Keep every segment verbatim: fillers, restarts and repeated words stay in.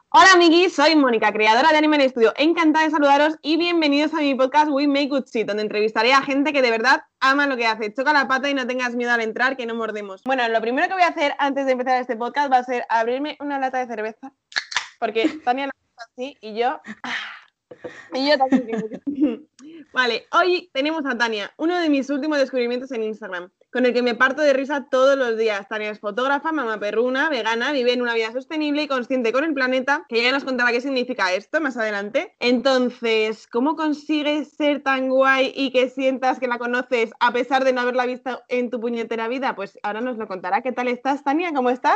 Hola amiguis, soy Mónica, creadora de Anime Studio. Encantada de saludaros y bienvenidos a mi podcast We Make Good Shit, donde entrevistaré a gente que de verdad ama lo que hace. Choca la pata y no tengas miedo al entrar, que no mordemos. Bueno, lo primero que voy a hacer antes de empezar este podcast va a ser abrirme una lata de cerveza, porque Tania la hace así y yo... Y yo también tengo que... Vale, hoy tenemos a Tania, uno de mis últimos descubrimientos en Instagram, con el que me parto de risa todos los días. Tania es fotógrafa, mamá perruna, vegana, vive en una vida sostenible y consciente con el planeta, que ya nos contará qué significa esto más adelante. Entonces, ¿cómo consigues ser tan guay y que sientas que la conoces a pesar de no haberla visto en tu puñetera vida? Pues ahora nos lo contará. ¿Qué tal estás, Tania? ¿Cómo estás?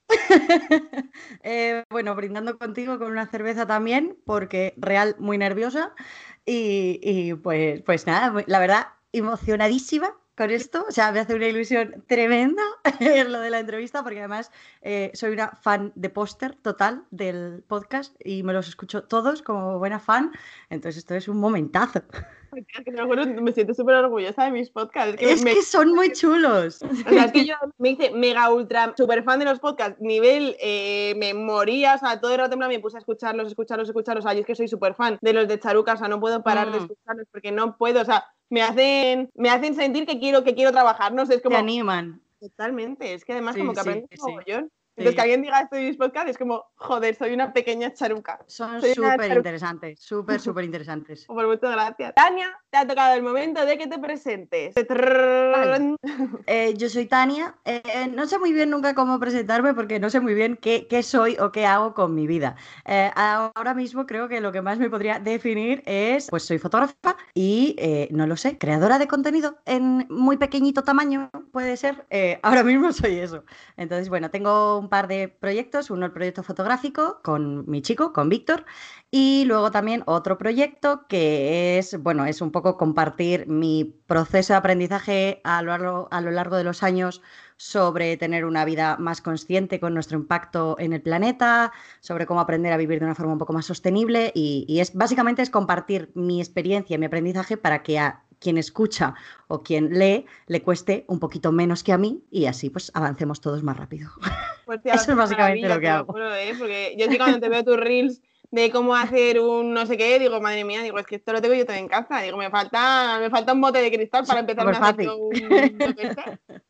eh, bueno, brindando contigo con una cerveza también, porque real muy nerviosa. Y, y, pues, pues nada, la verdad, emocionadísima con esto. O sea, me hace una ilusión tremenda lo de la entrevista, porque además eh, soy una fan de póster total del podcast y me los escucho todos como buena fan. Entonces, esto es un momentazo. Ay, tía, que te lo juro, me siento súper orgullosa de mis podcasts. Es que Es me... que son muy chulos. O sea, es que yo me hice mega ultra super fan de los podcasts, nivel eh, me moría, o sea, todo el rato en plan me puse a escucharlos, escucharlos, escucharlos. O sea, yo es que soy súper fan de los de Charuca, o sea, no puedo parar de Mm, escucharlos porque no puedo, o sea, me hacen, me hacen sentir que quiero, que quiero trabajar, no sé, es te como, animan. totalmente, es que además como Sí, que sí, aprendes un sí, mogollón. Entonces, que sí. alguien diga esto de mis podcasts es como, joder, soy una pequeña charuca. Son Soy una súper charuca. interesantes, súper, súper interesantes. Por muchas gracias. Tania, te ha tocado el momento de que te presentes. Vale. Eh, yo soy Tania. Eh, no sé muy bien nunca cómo presentarme porque no sé muy bien qué, qué soy o qué hago con mi vida. Eh, ahora mismo creo que lo que más me podría definir es, pues soy fotógrafa y, eh, no lo sé, creadora de contenido en muy pequeñito tamaño, puede ser. Eh, ahora mismo soy eso. Entonces, bueno, tengo un par de proyectos. Uno, el proyecto fotográfico con mi chico, con Víctor. Y luego también otro proyecto que es, bueno, es un poco compartir mi proceso de aprendizaje a lo largo, a lo largo de los años sobre tener una vida más consciente con nuestro impacto en el planeta, sobre cómo aprender a vivir de una forma un poco más sostenible y, y es básicamente es compartir mi experiencia, mi aprendizaje para que a quien escucha o quien lee le cueste un poquito menos que a mí y así pues avancemos todos más rápido. Pues tía, lo Eso haces es de básicamente maravilla, lo que te lo hago. juro, ¿eh? Porque yo sí cuando te veo tus reels de cómo hacer un no sé qué, digo, madre mía, digo, es que esto lo tengo yo también en casa. Digo, me falta, me falta un bote de cristal para empezarme Súper a hacer fácil. yo un, yo qué sé.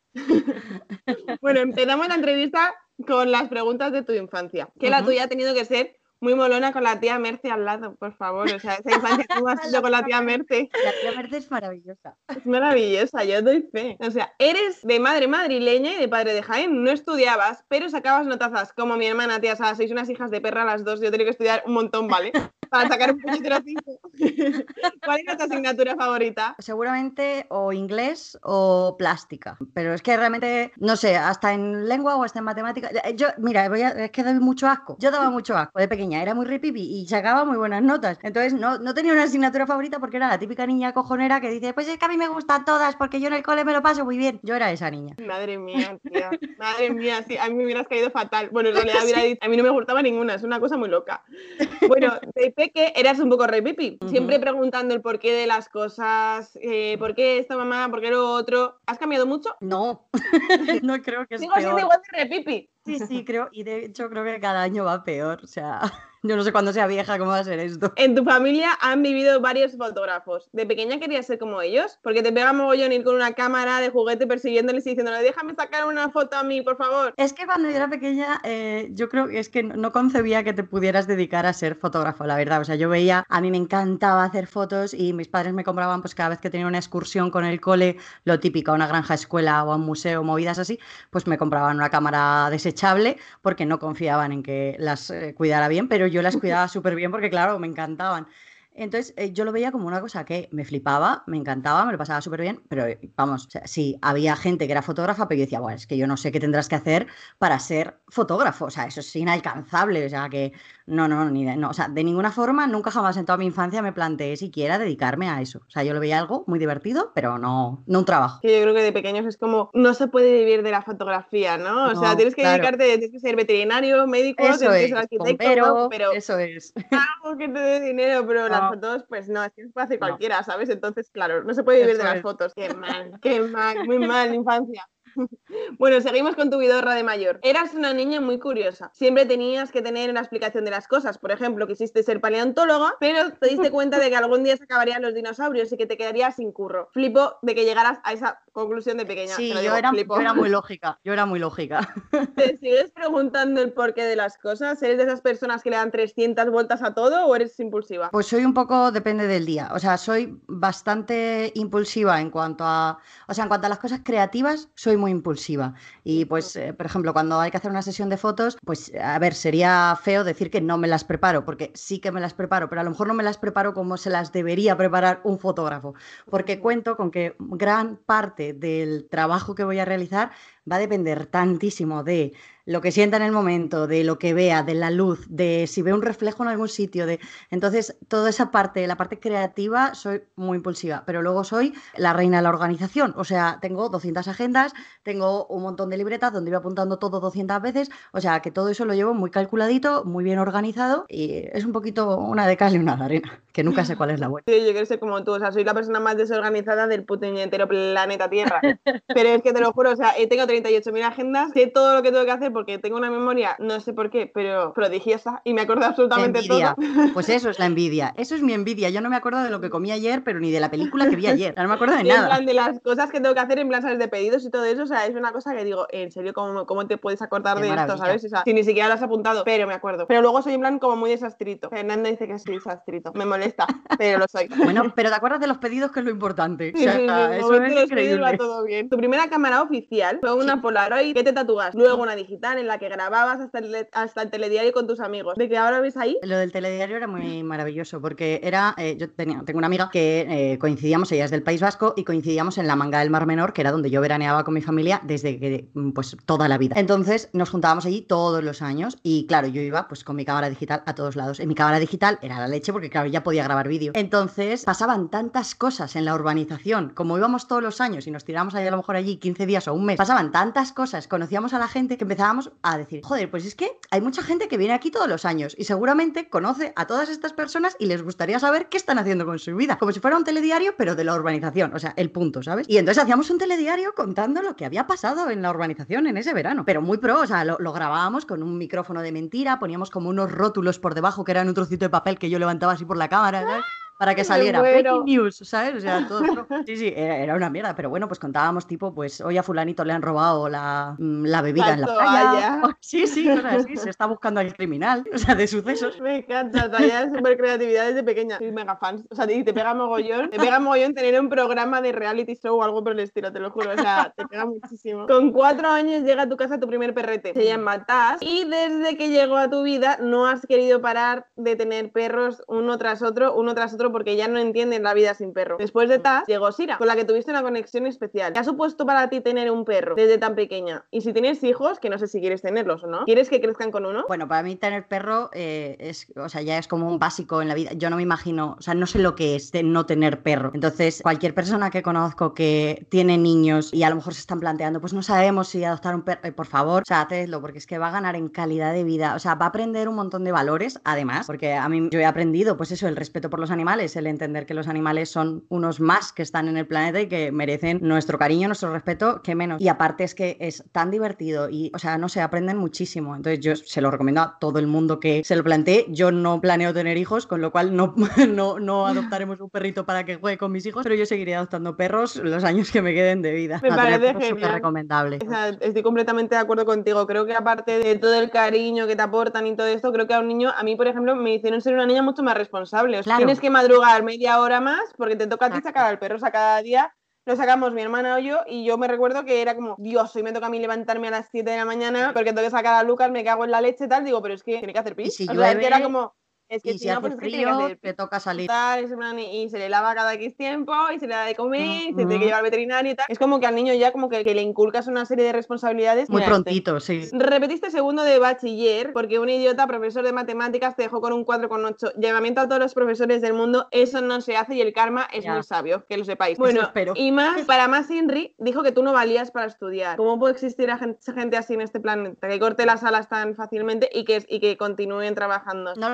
Bueno, empezamos la entrevista con las preguntas de tu infancia. Que la Ujú. tuya ha tenido que ser muy molona con la tía Merce al lado, por favor. O sea, esa infancia, ¿cómo has sido La con la tía tía Merce. Merce? La tía Merce es maravillosa. Es maravillosa, yo doy fe. O sea, eres de madre madrileña y de padre de Jaén. No estudiabas, pero sacabas notazas como mi hermana, tía. O sea, sois unas hijas de perra las dos. Yo he tenido que estudiar un montón, ¿vale? Para sacar un puñetero cinco. ¿Cuál era tu asignatura favorita? Seguramente o inglés o plástica, pero es que realmente, no sé, hasta en lengua o hasta en matemática. eh, Yo, mira, voy a- es que doy mucho asco. Yo daba mucho asco de pequeña, era muy ripipi y sacaba muy buenas notas. Entonces no, no tenía una asignatura favorita porque era la típica niña cojonera que dice, pues es que a mí me gustan todas porque yo en el cole me lo paso muy bien. Yo era esa niña. Madre mía, tía. Madre mía, sí, a mí me hubieras caído fatal. Bueno, en realidad hubiera Sí. dicho, a mí no me gustaba ninguna, es una cosa muy loca. Bueno, de peque eras un poco re pipi, siempre Ujú. preguntando el porqué de las cosas, eh, por qué esto, mamá, por qué lo otro. ¿Has cambiado mucho? No, no creo que es Sigo siendo peor. igual de re pipi. Sí, sí, creo, y de hecho creo que cada año va peor. O sea, yo no sé cuándo sea vieja cómo va a ser esto. En tu familia han vivido varios fotógrafos. ¿De pequeña querías ser como ellos? Porque te pega mogollón ir con una cámara de juguete persiguiéndoles y diciéndole, déjame sacar una foto a mí, por favor. Es que cuando yo era pequeña, eh, yo creo que es que no no concebía que te pudieras dedicar a ser fotógrafo, la verdad. O sea, yo veía, a mí me encantaba hacer fotos y mis padres me compraban, pues cada vez que tenía una excursión con el cole, lo típico, a una granja escuela o a un museo, movidas así, pues me compraban una cámara desechable porque no confiaban en que las eh, cuidara bien, pero yo las cuidaba súper bien porque, claro, me encantaban. Entonces, eh, yo lo veía como una cosa que me flipaba, me encantaba, me lo pasaba súper bien, pero eh, vamos, o sea, sí, había gente que era fotógrafa, pero yo decía, bueno, es que yo no sé qué tendrás que hacer para ser fotógrafo, o sea, eso es inalcanzable, o sea, que no, no, ni de, no, o sea, de ninguna forma, nunca jamás en toda mi infancia me planteé siquiera dedicarme a eso. O sea, yo lo veía algo muy divertido, pero no, no un trabajo. Que yo creo que de pequeños es como, no se puede vivir de la fotografía, ¿no? O sea, No, tienes que claro, dedicarte, tienes que ser veterinario, médico, eso tienes que ser es, arquitecto, guau, bombero, pero eso es. algo que te dé dinero, pero las No, fotos, pues no, es que se puede hacer no, cualquiera, ¿sabes? Entonces, claro, no se puede vivir de eso las es. fotos. Qué mal, qué mal, muy mal, infancia. Bueno, seguimos con tu vidorra de mayor. Eras una niña muy curiosa. Siempre tenías que tener una explicación de las cosas. Por ejemplo, quisiste ser paleontóloga, pero te diste cuenta de que algún día se acabarían los dinosaurios y que te quedarías sin curro. Flipo de que llegaras a esa conclusión de pequeña. Sí, Te lo yo digo, era, flipo. yo era muy lógica, yo era muy lógica. ¿Te sigues preguntando el porqué de las cosas? ¿Eres de esas personas que le dan trescientas vueltas a todo o eres impulsiva? Pues soy un poco, depende del día. O sea, soy bastante impulsiva en cuanto a, o sea, en cuanto a las cosas creativas, soy muy impulsiva. Y pues, eh, por ejemplo, cuando hay que hacer una sesión de fotos, pues, a ver, sería feo decir que no me las preparo, porque sí que me las preparo, pero a lo mejor no me las preparo como se las debería preparar un fotógrafo, porque cuento con que gran parte del trabajo que voy a realizar va a depender tantísimo de lo que sienta en el momento, de lo que vea, de la luz, de si veo un reflejo en algún sitio, de... Entonces, toda esa parte, la parte creativa, soy muy impulsiva, pero luego soy la reina de la organización, o sea, tengo doscientas agendas, tengo un montón de libretas donde voy apuntando todo doscientas veces, o sea, que todo eso lo llevo muy calculadito, muy bien organizado y es un poquito una de cal y una de arena, que nunca sé cuál es la buena. Sí, yo quiero ser como tú, o sea, soy la persona más desorganizada del puto entero planeta Tierra. Pero es que te lo juro, o sea, tengo treinta y ocho mil agendas, sé todo lo que tengo que hacer porque tengo una memoria, no sé por qué, pero prodigiosa y me acuerdo La absolutamente todo. envidia. Pues eso es la envidia. Eso es mi envidia. Yo no me acuerdo de lo que comí ayer, pero ni de la película que vi ayer. No me acuerdo de Y en nada. plan de las cosas que tengo que hacer, en plan, ¿sabes? De pedidos y todo eso, o sea, es una cosa que digo, en serio, ¿cómo, cómo te puedes acordar Qué de esto, maravilla. ¿sabes? O sea, si ni siquiera lo has apuntado, pero me acuerdo. Pero luego soy en plan como muy desastrito. Fernando dice que soy desastrito, me molesta, pero lo soy. Bueno, pero te acuerdas de los pedidos, que es lo importante. O Sí, sí, sí, sea, el eso momento es de los pedidos va increíble. todo bien. Tu primera cámara oficial fue Sí. una Polaroid que te tatuas, luego una digital en la que grababas hasta el, hasta el telediario con tus amigos. ¿De qué ahora ves ahí? Lo del telediario era muy maravilloso porque era, eh, yo tenía, tengo una amiga que eh, coincidíamos, ella es del País Vasco y coincidíamos en la Manga del Mar Menor, que era donde yo veraneaba con mi familia desde que, mm, pues toda la vida. Entonces nos juntábamos allí todos los años y claro, yo iba pues con mi cámara digital a todos lados. En mi cámara digital era la leche porque claro, ya podía grabar vídeo. Entonces pasaban tantas cosas en la urbanización, como íbamos todos los años y nos tirábamos ahí a lo mejor allí quince días o un mes, pasaban tantas cosas, conocíamos a la gente que empezábamos a decir, joder, pues es que hay mucha gente que viene aquí todos los años y seguramente conoce a todas estas personas y les gustaría saber qué están haciendo con su vida, como si fuera un telediario pero de la urbanización, o sea, el punto, ¿sabes? Y entonces hacíamos un telediario contando lo que había pasado en la urbanización en ese verano, pero muy pro, o sea, lo, lo grabábamos con un micrófono de mentira, poníamos como unos rótulos por debajo que eran un trocito de papel que yo levantaba así por la cámara, ¿sabes? Para que Me saliera breaking muero. news, ¿sabes? O sea, todo pro. Sí, sí, era, era una mierda, pero bueno, pues contábamos tipo, pues hoy a fulanito le han robado la, mm, la bebida La en la playa. toalla. Sí, sí, cosas así, se está buscando al criminal, o sea, de sucesos. Me encanta, o sea, ya es súper creatividad desde pequeña. Soy mega fans. O sea, y te pega mogollón. Te pega mogollón tener un programa de reality show o algo por el estilo, te lo juro. O sea, te pega muchísimo. Con cuatro años llega a tu casa tu primer perrete. Se llama Taz. Y desde que llegó a tu vida no has querido parar de tener perros uno tras otro, uno tras otro, porque ya no entienden la vida sin perro. Después de Taz llegó Sira, con la que tuviste una conexión especial. ¿Qué ha supuesto para ti tener un perro desde tan pequeña? Y si tienes hijos, que no sé si quieres tenerlos o no, ¿quieres que crezcan con uno? Bueno, para mí tener perro eh, es, o sea, ya es como un básico en la vida. Yo no me imagino, o sea, no sé lo que es de no tener perro. Entonces, cualquier persona que conozco que tiene niños y a lo mejor se están planteando, pues no sabemos si adoptar un perro, eh, por favor, o sea, hacedlo, porque es que va a ganar en calidad de vida. O sea, va a aprender un montón de valores, además, porque a mí yo he aprendido, pues eso, el respeto por los animales, el entender que los animales son unos más que están en el planeta y que merecen nuestro cariño, nuestro respeto, que menos. Y aparte es que es tan divertido y, o sea, no sé, aprenden muchísimo. Entonces yo se lo recomiendo a todo el mundo que se lo plantee. Yo no planeo tener hijos, con lo cual no, no, no adoptaremos un perrito para que juegue con mis hijos, pero yo seguiré adoptando perros los años que me queden de vida. Me No, parece tener perros es súper genial. recomendable. O sea, estoy completamente de acuerdo contigo. Creo que aparte de todo el cariño que te aportan y todo esto, creo que a un niño, a mí, por ejemplo, me hicieron ser una niña mucho más responsable. O sea, Claro. tienes que madrugar media hora más porque te toca a ti Exacto. sacar al perro. O sea, cada día lo sacamos mi hermana o yo y yo me recuerdo que era como, Dios, hoy me toca a mí levantarme a las siete de la mañana porque tengo que sacar a Lucas, me cago en la leche y tal. Digo, pero es que tiene que hacer Y pis. si O sea, es que era llueve, como... Es que y si si no, hace pues es que tiene que frío, hacer te toca salir. tal, es en plan, y se le lava cada X tiempo, y se le da de comer, y se tiene que Ujú. llevar al veterinario y tal. Es como que al niño ya como que, que le inculcas una serie de responsabilidades. Muy Mira este. prontito, sí. Repetiste segundo de bachiller porque un idiota profesor de matemáticas te dejó con un cuatro coma ocho. Llamamiento a todos los profesores del mundo, eso no se hace y el karma es Ya. muy sabio, que lo sepáis. Eso Bueno, espero. y más, para más Henry dijo que tú no valías para estudiar. ¿Cómo puede existir a gente, gente así en este planeta? Que corte las alas tan fácilmente y que, y que continúen trabajando. No lo entendería.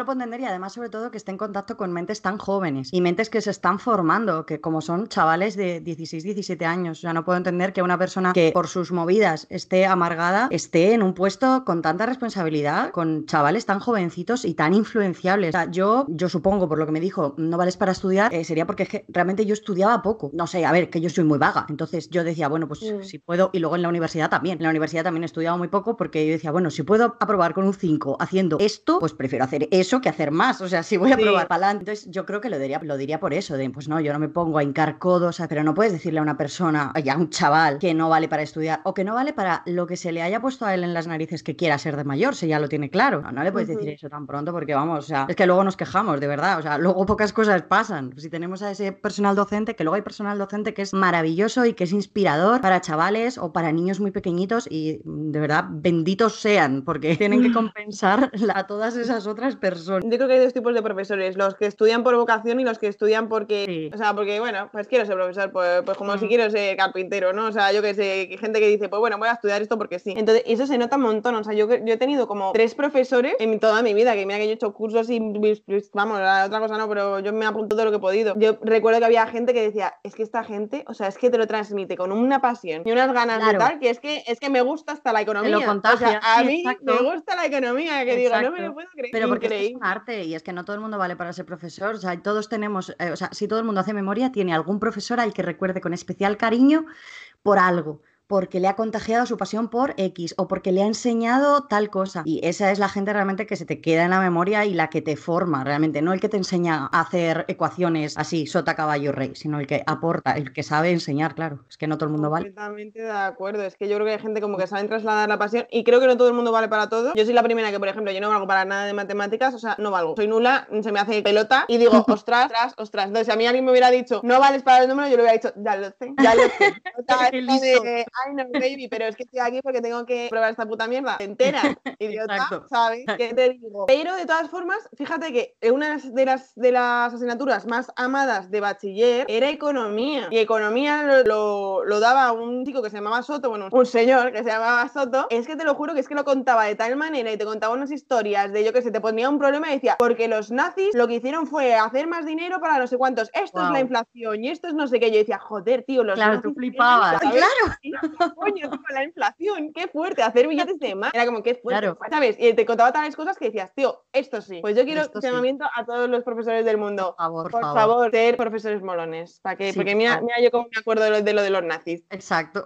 además sobre todo que esté en contacto con mentes tan jóvenes y mentes que se están formando, que como son chavales de dieciséis, diecisiete años. O sea, no puedo entender que una persona que por sus movidas esté amargada esté en un puesto con tanta responsabilidad, con chavales tan jovencitos y tan influenciables. O sea, yo, yo supongo, por lo que me dijo, no vales para estudiar, eh, sería porque es que realmente yo estudiaba poco. No sé, a ver, que yo soy muy vaga. Entonces yo decía, bueno, pues mm. si puedo, y luego en la universidad también. En la universidad también he estudiado muy poco porque yo decía, bueno, si puedo aprobar con un cinco haciendo esto, pues prefiero hacer eso que hacer más. O sea, si voy a aprobar sí. para adelante. Entonces yo creo que lo diría, lo diría por eso, de pues no, yo no me pongo a hincar codos, pero no puedes decirle a una persona, oye, a un chaval que no vale para estudiar o que no vale para lo que se le haya puesto a él en las narices que quiera ser de mayor, si ya lo tiene claro. No, no le puedes uh-huh. decir eso tan pronto porque vamos, o sea, es que luego nos quejamos, de verdad, o sea, luego pocas cosas pasan. Si tenemos a ese personal docente, que luego hay personal docente que es maravilloso y que es inspirador para chavales o para niños muy pequeñitos y de verdad, benditos sean, porque tienen que compensar a todas esas otras personas. Yo creo que hay dos tipos de profesores, los que estudian por vocación y los que estudian porque, sí. o sea, porque bueno, pues quiero ser profesor, pues, pues como mm. si quiero ser carpintero, ¿no? O sea, yo que sé, gente que dice, pues bueno, voy a estudiar esto porque sí. Entonces, eso se nota un montón, o sea, yo, yo he tenido como tres profesores en toda mi vida, que mira que yo he hecho cursos y, vamos, la otra cosa no, pero yo me apunto todo lo que he podido. Yo recuerdo que había gente que decía, es que esta gente, o sea, es que te lo transmite con una pasión y unas ganas claro. de tal, que es que, es que me gusta hasta la economía. Te lo contagia. O sea, a sí, mí exacto. me gusta la economía, que exacto. digo, no me lo puedo creer. Pero porque es un arte y es que no todo el mundo vale para ser profesor, o sea, todos tenemos, eh, o sea, si todo el mundo hace memoria, tiene algún profesor al que recuerde con especial cariño por algo, porque le ha contagiado su pasión por X o porque le ha enseñado tal cosa. Y esa es la gente realmente que se te queda en la memoria y la que te forma realmente, no el que te enseña a hacer ecuaciones así, sota, caballo, rey, sino el que aporta, el que sabe enseñar, claro. Es que no todo el mundo vale. Completamente de acuerdo. Es que yo creo que hay gente como que sabe trasladar la pasión y creo que no todo el mundo vale para todo. Yo soy la primera que, por ejemplo, yo no valgo para nada de matemáticas, o sea, no valgo. Soy nula, se me hace pelota y digo, ostras, ostras, ostras. Entonces, si a mí alguien me hubiera dicho, no vales para el número, yo le hubiera dicho, ya lo sé, ya lo sé. O sea, es de, ay, no, baby, pero es que estoy aquí porque tengo que probar esta puta mierda. Te enteras, idiota, Exacto. ¿sabes? ¿Qué te digo? Pero de todas formas, fíjate que una de las, de las asignaturas más amadas de bachiller era economía. Y economía lo, lo, lo daba un chico que se llamaba Soto, bueno, un señor que se llamaba Soto. Es que te lo juro que es que lo contaba de tal manera y te contaba unas historias de yo que sé, te ponía un problema y decía, porque los nazis lo que hicieron fue hacer más dinero para no sé cuántos. Esto wow. es la inflación y esto es no sé qué. Yo decía, joder, tío, los claro, nazis. Tú flipabas. Claro. Coño, tío, la inflación, qué fuerte, hacer billetes de más, era como qué fuerte, claro. ¿sabes? Y te contaba tales cosas que decías, tío, esto sí. Pues yo quiero esto llamamiento sí. a todos los profesores del mundo. Por favor, por favor, favor ser profesores molones, para que, sí, porque mira, mira yo como me acuerdo de lo, de lo de los nazis. Exacto.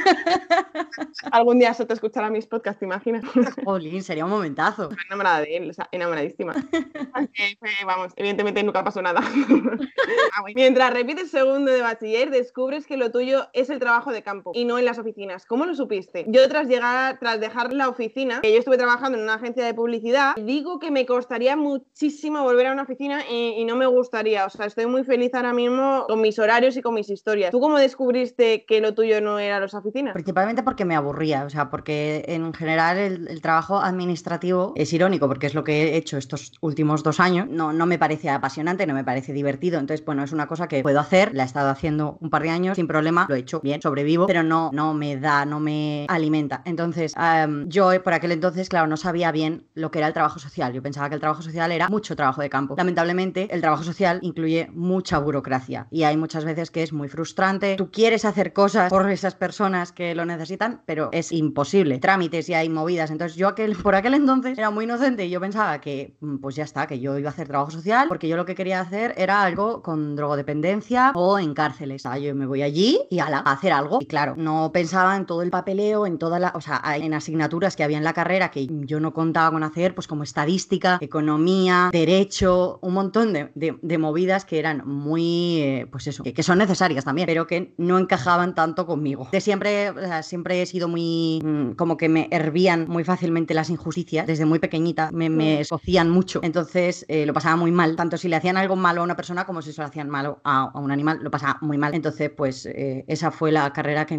Algún día Soto escuchará mis podcasts, ¿te imaginas? Jolín, sería un momentazo. Estoy enamorada de él, o sea, enamoradísima. eh, vamos, evidentemente nunca pasó nada. Mientras repites segundo de bachiller, descubres que lo tuyo es el trabajo de campo y no en las oficinas. ¿Cómo lo supiste? Yo tras llegar, tras dejar la oficina, que yo estuve trabajando en una agencia de publicidad, digo que me costaría muchísimo volver a una oficina y, y no me gustaría. O sea, estoy muy feliz ahora mismo con mis horarios y con mis historias. ¿Tú cómo descubriste que lo tuyo no era las oficinas? Principalmente porque me aburría, o sea, porque en general el, el trabajo administrativo es irónico, porque es lo que he hecho estos últimos dos años. No, no me parece apasionante, no me parece divertido. Entonces, bueno, es una cosa que puedo hacer, la he estado haciendo un par de años sin problema, lo he hecho bien, sobrevivo, pero no, no me da, no me alimenta. Entonces, um, yo por aquel entonces, claro, no sabía bien lo que era el trabajo social. Yo pensaba que el trabajo social era mucho trabajo de campo. Lamentablemente, el trabajo social incluye mucha burocracia y hay muchas veces que es muy frustrante. Tú quieres hacer cosas por esas personas que lo necesitan, pero es imposible. Trámites y hay movidas. Entonces, yo aquel, por aquel entonces era muy inocente y yo pensaba que, pues ya está, que yo iba a hacer trabajo social porque yo lo que quería hacer era algo con drogodependencia o en cárceles. O sea, yo me voy allí y ala, a hacer algo. Y claro, no pensaba en todo el papeleo, en toda la, o sea, en asignaturas que había en la carrera que yo no contaba con hacer, pues como estadística, economía, derecho, un montón de, de, de movidas que eran muy, eh, pues eso, que, que son necesarias también, pero que no encajaban tanto conmigo. De siempre, o sea, siempre he sido muy, mmm, como que me hervían muy fácilmente las injusticias, desde muy pequeñita me, me socian mucho, entonces eh, lo pasaba muy mal, tanto si le hacían algo malo a una persona como si se lo hacían malo a, a un animal, lo pasaba muy mal. Entonces, pues eh, esa fue la carrera que encontré que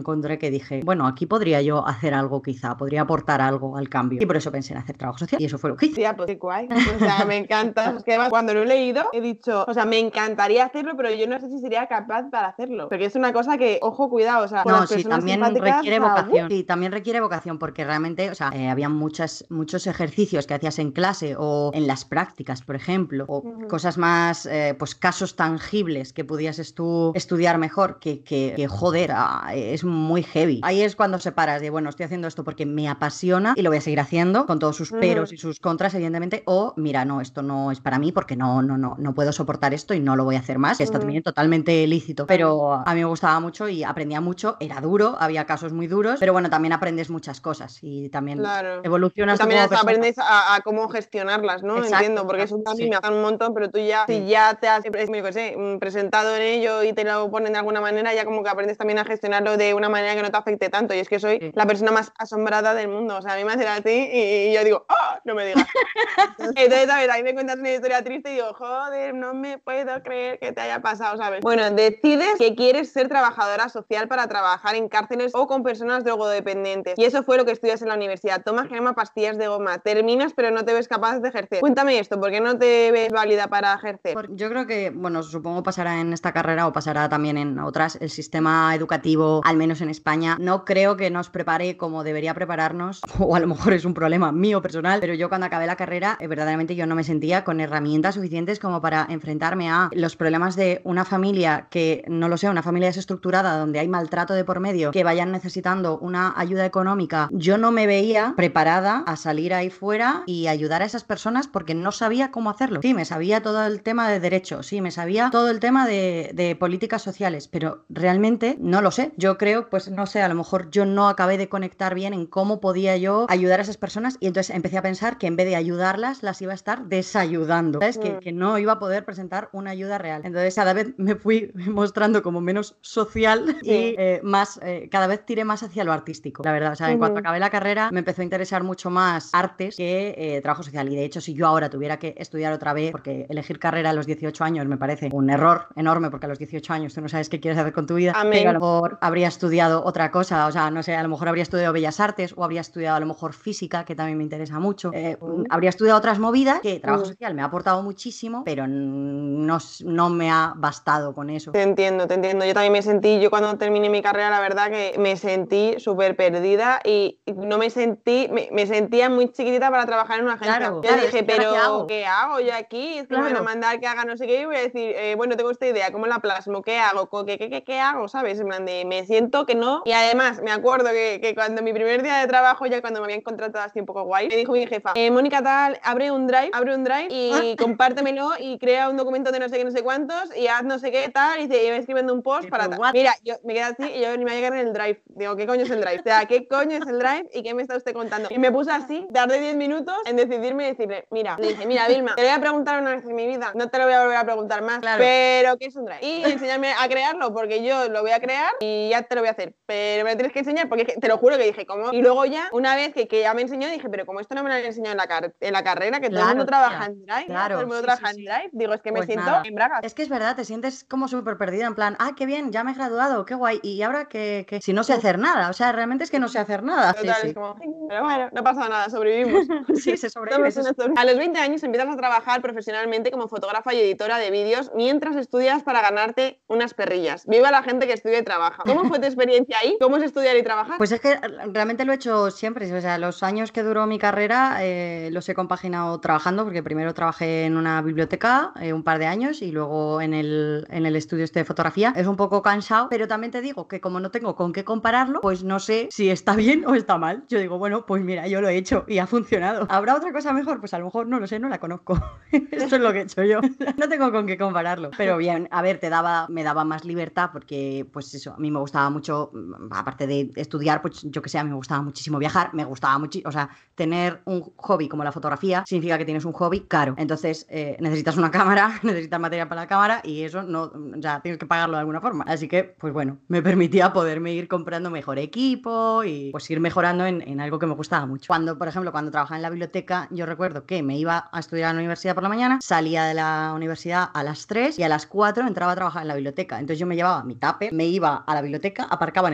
que dije, bueno, aquí podría yo hacer algo quizá, podría aportar algo al cambio. Y por eso pensé en hacer trabajo social y eso fue lo que hice. Tía, pues qué guay. O sea, me encanta. Es que además, cuando lo he leído, he dicho, o sea, me encantaría hacerlo, pero yo no sé si sería capaz para hacerlo. Porque es una cosa que, ojo, cuidado, o sea, con No, las sí, personas también simpáticas, requiere o sea, vocación. Sí, también requiere vocación porque realmente, o sea, eh, había muchas, muchos ejercicios que hacías en clase o en las prácticas, por ejemplo, o Ujú. cosas más, eh, pues casos tangibles que pudieses tú estudiar mejor, que, que, que, joder, ah, es muy heavy. Ahí es cuando separas de, bueno, estoy haciendo esto porque me apasiona y lo voy a seguir haciendo con todos sus peros Ujú. y sus contras, evidentemente, o mira, no, esto no es para mí porque no, no, no, no puedo soportar esto y no lo voy a hacer más. Está Ujú. también totalmente lícito, pero a mí me gustaba mucho y aprendía mucho, era duro, había casos muy duros, pero bueno, también aprendes muchas cosas y también Claro. Y evolucionas tú también como hasta persona. aprendes a, a cómo gestionarlas, ¿no? Exacto, Entiendo, porque exacto, eso a mí sí. me hace un montón, pero tú ya, si Sí. ya te has, yo qué sé, mm, presentado en ello y te lo ponen de alguna manera, ya como que aprendes también a gestionarlo de una manera que no te afecte tanto. Y es que soy Sí. la persona más asombrada del mundo. O sea, a mí me hacen así y, y yo digo, ¡ah! No me digas. Entonces, ¿sabes? Ahí me cuentas una historia triste y digo, joder, no me puedo creer que te haya pasado, ¿sabes? Bueno, decides que quieres ser trabajadora social para trabajar en cárceles o con personas drogodependientes. Y eso fue lo que estudias en la universidad. Tomas crema, pastillas de goma, terminas pero no te ves capaz de ejercer. Cuéntame esto, ¿por qué no te ves válida para ejercer? Por- Yo creo que, bueno, supongo pasará en esta carrera o pasará también en otras. El sistema educativo, al menos en España, no creo que nos prepare como debería prepararnos, o a lo mejor es un problema mío personal, pero yo cuando acabé la carrera, eh, verdaderamente yo no me sentía con herramientas suficientes como para enfrentarme a los problemas de una familia que, no lo sé, una familia desestructurada donde hay maltrato de por medio, que vayan necesitando una ayuda económica. Yo no me veía preparada a salir ahí fuera y ayudar a esas personas porque no sabía cómo hacerlo. Sí, me sabía todo el tema de derechos, sí, me sabía todo el tema de, de políticas sociales, pero realmente no lo sé. Yo creo, pues no sé, a lo mejor yo no acabé de conectar bien en cómo podía yo ayudar a esas personas y entonces empecé a pensar que en vez de ayudarlas, las iba a estar desayudando. ¿Sabes? Mm. Que, que no iba a poder presentar una ayuda real. Entonces cada vez me fui mostrando como menos social y Sí. eh, más, eh, cada vez tiré más hacia lo artístico, la verdad. O sea, en Ujú. cuanto acabé la carrera me empezó a interesar mucho más artes que eh, trabajo social. Y de hecho, si yo ahora tuviera que estudiar otra vez, porque elegir carrera a los dieciocho años me parece un error enorme, porque a los dieciocho años tú no sabes qué quieres hacer con tu vida, Amén. pero a lo mejor habría estudiado otra cosa, o sea, no sé, a lo mejor habría estudiado Bellas Artes o habría estudiado a lo mejor física, que también me interesa mucho. Eh, Mm. habría estudiado otras movidas que trabajo Mm. social me ha aportado muchísimo, pero no, no me ha bastado con eso. Te entiendo, te entiendo. Yo también me sentí, yo cuando terminé mi carrera, la verdad que me sentí súper perdida y no me sentí, me, me sentía muy chiquitita para trabajar en una agencia. Claro, Yo claro, dije, es que, ¿ahora pero qué hago? ¿qué hago yo aquí? Es que me van a Claro. mandar que haga no sé qué y voy a decir, eh, bueno, tengo esta idea, ¿cómo la plasmo? ¿Qué hago? ¿Qué, qué, qué, qué hago? ¿Sabes? En plan de, me siento que no. Y además, me acuerdo que, que cuando mi primer día de trabajo, ya cuando me habían contratado así un poco guay, me dijo mi jefa, eh, Mónica tal, abre un drive, abre un drive y compártemelo y crea un documento de no sé qué, no sé cuántos y haz no sé qué tal y, te, y me escribiendo un post para tal. Mira, yo me quedé así y yo ni me voy a llegar en el drive. Digo, ¿qué coño es el drive? O sea, ¿qué coño es el drive y qué me está usted contando? Y me puse así, tardé diez minutos en decidirme y decirle, mira, le dije, mira, Vilma, te lo voy a preguntar una vez en mi vida, no te lo voy a volver a preguntar más, Claro. pero ¿qué es un drive? Y enséñame a crearlo porque yo lo voy a crear y ya te lo voy a hacer, pero me lo tienes que enseñar porque te lo juro que dije, ¿cómo? Y luego ya, una vez que, que ya me enseñó, dije, pero como esto no me lo han enseñado en la, car en la carrera, que todo el Claro, mundo trabaja tía. en drive, Claro, todo el mundo sí, trabaja sí, en sí. drive, digo, es que me Pues siento nada. en bragas. Es que es verdad, te sientes como súper perdida, en plan, ah, qué bien, ya me he graduado, qué guay. Y ahora que, que si no sé hacer nada, o sea, realmente es que no sé hacer nada. Sí, Total, es sí. como, pero bueno, no pasa nada, sobrevivimos. Sí, se sobrevive. Somos se una sobrevive. sobre- A los veinte años empiezas a trabajar profesionalmente como fotógrafa y editora de vídeos mientras estudias para ganarte unas perrillas. Viva la gente que estudia y trabaja. ¿Cómo fue tu experiencia ahí? ¿Cómo es estudiar y trabajar? Pues es que realmente lo he hecho siempre, o sea, los años que duró mi carrera eh, los he compaginado trabajando, porque primero trabajé en una biblioteca eh, un par de años y luego en el, en el estudio este de fotografía. Es un poco cansado, pero también te digo que como no tengo con qué compararlo, pues no sé si está bien o está mal. Yo digo, bueno, pues mira, yo lo he hecho y ha funcionado. ¿Habrá otra cosa mejor? Pues a lo mejor no lo sé, no la conozco. Esto es lo que he hecho yo. No tengo con qué compararlo. Pero bien, a ver, te daba, me daba más libertad porque, pues eso, a mí me gustaba mucho, aparte de estudiar, pues yo que sé, a mí me gustaba muchísimo viajar, me gustaba muchísimo, o sea, tener un hobby como la fotografía significa que tienes un hobby caro. Entonces, eh, necesitas una cámara, necesitas material para la cámara y eso no, o sea, tienes que pagarlo de alguna forma. Así que, pues bueno, me permitía poderme ir comprando mejor equipo y pues ir mejorando en, en algo que me gustaba mucho. Cuando, por ejemplo, cuando trabajaba en la biblioteca, yo recuerdo que me iba a estudiar a la universidad por la mañana, salía de la universidad a las tres y a las cuatro entraba a trabajar en la biblioteca. Entonces yo me llevaba mi tupper, me iba a la biblioteca, aparcaba en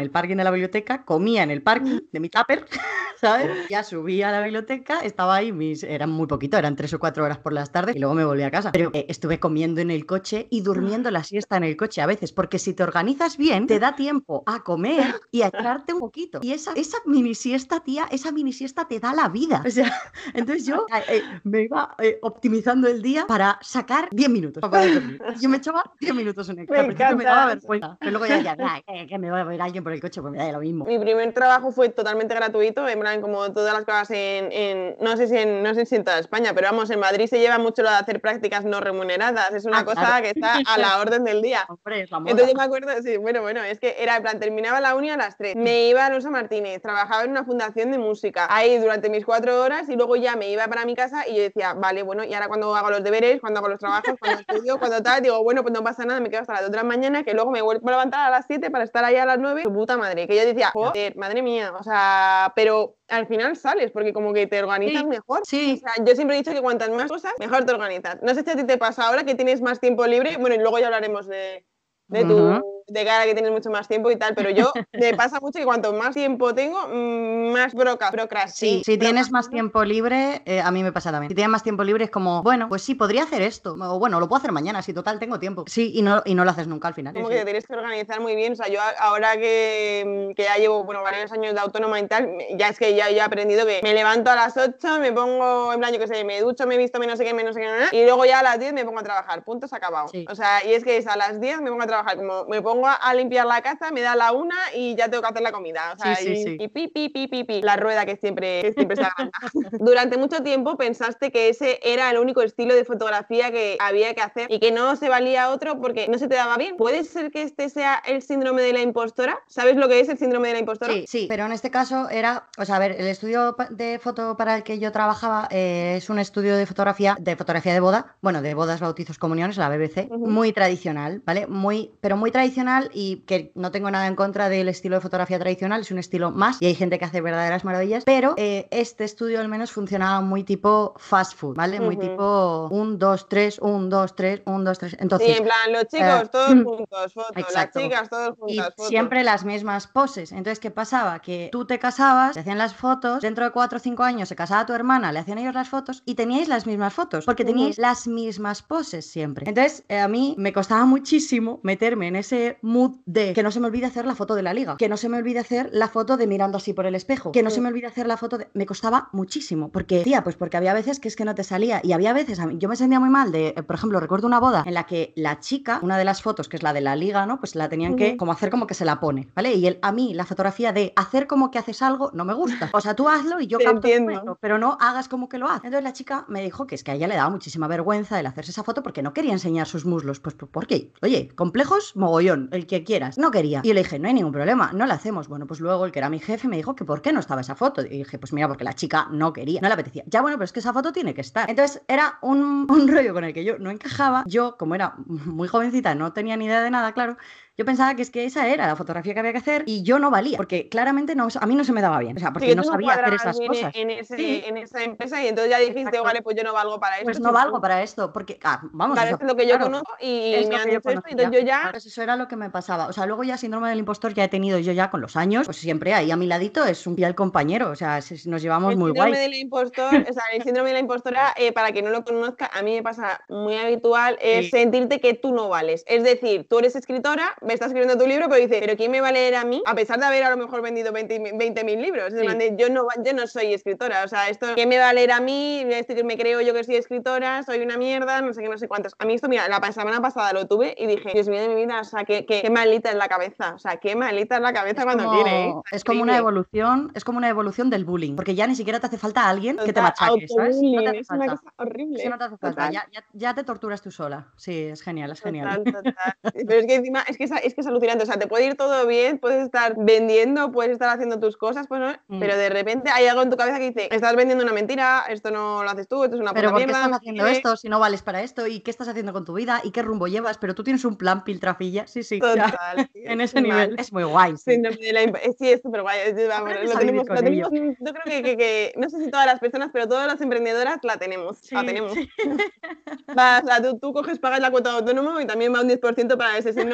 en el parking de la biblioteca, comía en el parking de mi tupper, ¿sabes? Ya subía a la biblioteca, estaba ahí, mis, eran muy poquito, eran tres o cuatro horas por las tardes y luego me volví a casa. Pero eh, estuve comiendo en el coche y durmiendo la siesta en el coche a veces, porque si te organizas bien, te da tiempo a comer y a echarte un poquito. Y esa, esa mini siesta, tía, esa mini siesta te da la vida. O sea, entonces yo eh, me iba eh, optimizando el día para sacar diez minutos para poder dormir. Yo me echaba diez minutos en el coche. Al principio me daba vergüenza, pero luego ya, ya, nah, que, que me va a ver alguien por el coche, pues me da lo mismo. Mi primer trabajo fue totalmente gratuito, en plan, como todas las cosas en, en no sé si en, no sé si en toda España, pero vamos, en Madrid se lleva mucho lo de hacer prácticas no remuneradas, es una Ah, cosa claro. que está a la orden del día. Hombre, es la moda. Entonces yo me acuerdo, sí, bueno, bueno, es que era en plan, terminaba la uni a las tres, me iba a Rosa Martínez, trabajaba en una fundación de música, ahí durante mis cuatro horas y luego ya me iba para mi casa y yo decía, vale, bueno, y ahora cuando hago los deberes, cuando hago los trabajos, cuando estudio, cuando tal, digo, bueno, pues no pasa nada, me quedo hasta las dos de la mañana, que luego me vuelvo a levantar a las siete para estar ahí a las nueve, su puta madre, que yo decía, joder, madre mía, o sea, pero al final sales, porque como que te organizas Sí, mejor. sí. O sea, yo siempre he dicho que cuantas más cosas, mejor te organizas. No sé si a ti te pasa ahora que tienes más tiempo libre, bueno, y luego ya hablaremos de, de tu Ujú. de cara que tienes mucho más tiempo y tal, pero yo me pasa mucho que cuanto más tiempo tengo, mm, más broca, procrastino. Sí, si tienes más tiempo libre, eh, a mí me pasa también. Si tienes más tiempo libre es como, bueno, pues sí, podría hacer esto. O bueno, lo puedo hacer mañana, si total tengo tiempo. Sí, y no, y no lo haces nunca al final. Como Sí, que sí. te tienes que organizar muy bien. O sea, yo a- ahora que, que ya llevo, bueno, varios años de autónoma y tal, me- ya es que ya, ya he aprendido que me levanto a las ocho, me pongo, en plan, yo qué sé, me ducho, me he visto, me no sé qué, me no sé qué, nada, y luego ya a las diez me pongo a trabajar. Punto, se ha acabado. Sí. O sea, y es que es a las diez me pongo a trabajar. Como me pongo a, a limpiar la casa, me da la una y ya tengo que hacer la comida. O sea, Sí, sí, y, sí. y pi, pi, pi, pi, pi, la rueda que siempre, que siempre se agranda. Durante mucho tiempo pensaste que ese era el único estilo de fotografía que había que hacer y que no se valía otro porque no se te daba bien. ¿Puede ser que este sea el síndrome de la impostora? ¿Sabes lo que es el síndrome de la impostora? Sí, sí, pero en este caso era, o sea, a ver, el estudio pa- de foto para el que yo trabajaba eh, es un estudio de fotografía, de fotografía de boda, bueno, de bodas, bautizos, comuniones, la B B C, Ujú. muy tradicional, ¿vale? Muy, pero muy tradicional y que no tengo nada en contra del estilo de fotografía tradicional, es un estilo más y hay gente que hace verdaderas maravillas, pero eh, este estudio al menos funcionaba muy tipo fast food, ¿vale? Muy Ujú. tipo un, dos, tres, un, dos, tres, un, dos, tres. Sí, Entonces, en plan, los eh, chicos todos juntos, foto, las exacto. chicas todos juntas, Y foto. siempre las mismas poses. Entonces, ¿qué pasaba? Que tú te casabas, te hacían las fotos, dentro de cuatro o cinco años se casaba tu hermana, le hacían ellos las fotos y teníais las mismas fotos, porque Ujú. teníais las mismas poses siempre. Entonces, eh, a mí me costaba muchísimo meterme en ese mood de que no se me olvide hacer la foto de la liga, que no se me olvide hacer la foto de mirando así por el espejo, que no se me olvide hacer la foto de... Me costaba muchísimo, porque, tía, pues porque había veces que es que no te salía y había veces, a mí, yo me sentía muy mal de, eh, por ejemplo, recuerdo una boda en la que la chica, una de las fotos, que es la de la liga, ¿no? Pues la tenían que Ujú. como hacer como que se la pone, ¿vale? Y el, a mí la fotografía de hacer como que haces algo no me gusta. O sea, tú hazlo y yo Te capto el entiendo. momento, pero no hagas como que lo haces. Entonces la chica me dijo que es que a ella le daba muchísima vergüenza el hacerse esa foto porque no quería enseñar sus muslos. Pues, ¿por qué? Oye, complejos, mogollón, el que quieras. No quería. Y yo le dije, no hay ningún problema, no la hacemos. Bueno, pues luego el que era mi jefe me dijo que por qué no estaba esa foto. Y dije, pues mira, porque la chica no quería, no le apetecía. Ya bueno, pero es que esa foto tiene que estar. Entonces era un, un rollo con el que yo no encajaba. Yo, como era muy jovencita, no tenía ni idea de nada, claro. Yo pensaba que es que esa era la fotografía que había que hacer y yo no valía, porque claramente no, a mí no se me daba bien, o sea, Sí, porque que no tú no sabía hacer cuadrabas esas bien cosas. en, ese, Sí, en esa empresa y entonces ya dijiste, oh, exacto. vale, pues yo no valgo para Pues esto. no Sí, valgo sí. para esto, porque, ah, vamos, o Claro, sea, esto es lo que yo claro, conozco y es me lo han que yo dicho esto, conocía. entonces yo ya... Pues eso era lo que me pasaba. O sea, luego ya síndrome del impostor ya he tenido yo ya con los años, pues siempre ahí a mi ladito es un fiel compañero, o sea, es- nos llevamos El muy síndrome guay. del impostor, o sea, el síndrome de la impostora, eh, para quien no lo conozca, a mí me pasa muy habitual, es Sí. sentirte que tú no vales. Es decir, tú eres escritora, me estás escribiendo tu libro, pero dices, ¿pero quién me va a leer a mí? A pesar de haber a lo mejor vendido veinte mil libros. Es Sí. de, yo, no, yo no soy escritora, o sea, esto, ¿quién me va a leer a mí? Este, me creo yo que soy escritora, soy una mierda, no sé qué, no sé cuántos. A mí esto, mira, la semana pasada lo tuve y dije, Dios mío de mi vida, o sea, qué, qué, qué malita es la cabeza, o sea, qué malita es la cabeza Es cuando quiere, ¿eh? como, es como una Increíble. evolución, es como una evolución del bullying, porque ya ni siquiera te hace falta alguien que te Total, machaque, ¿sabes? No te autobullying, hace es una falta. cosa Es que no horrible, te hace falta, total. ya, ya, ya te torturas tú sola. Sí, es genial, es genial. Total, total. Pero es que encima es que es, es que es alucinante. O sea, te puede ir todo bien, puedes estar vendiendo, puedes estar haciendo tus cosas, pues no, Mm. pero de repente hay algo en tu cabeza que dice, estás vendiendo una mentira, esto no lo haces tú, esto es una Pero puta ¿por qué mierda, estás no sé haciendo qué. esto si no vales para esto? ¿Y qué estás haciendo con tu vida? ¿Y qué rumbo llevas? Pero tú tienes un plan piltrafilla. Sí, sí, ya, Total, tío, en ese mal. nivel. Es muy guay, sí. Síndrome de la imp- eh, Sí, es súper guay. es- Vamos, Aprendes lo a vivir tenemos, lo con ello. tenemos, mm, yo creo que, que, que- no sé si todas las personas, pero todas las emprendedoras la tenemos, la Sí, tenemos. sí. Vas, o sea, tú, tú coges, pagas la cuota de autónomo y también va un diez por ciento para ese síndrome para que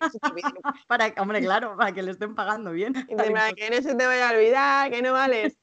Para, hombre, claro, para que le estén pagando bien. Y te, para que no se te vaya a olvidar, que no vales.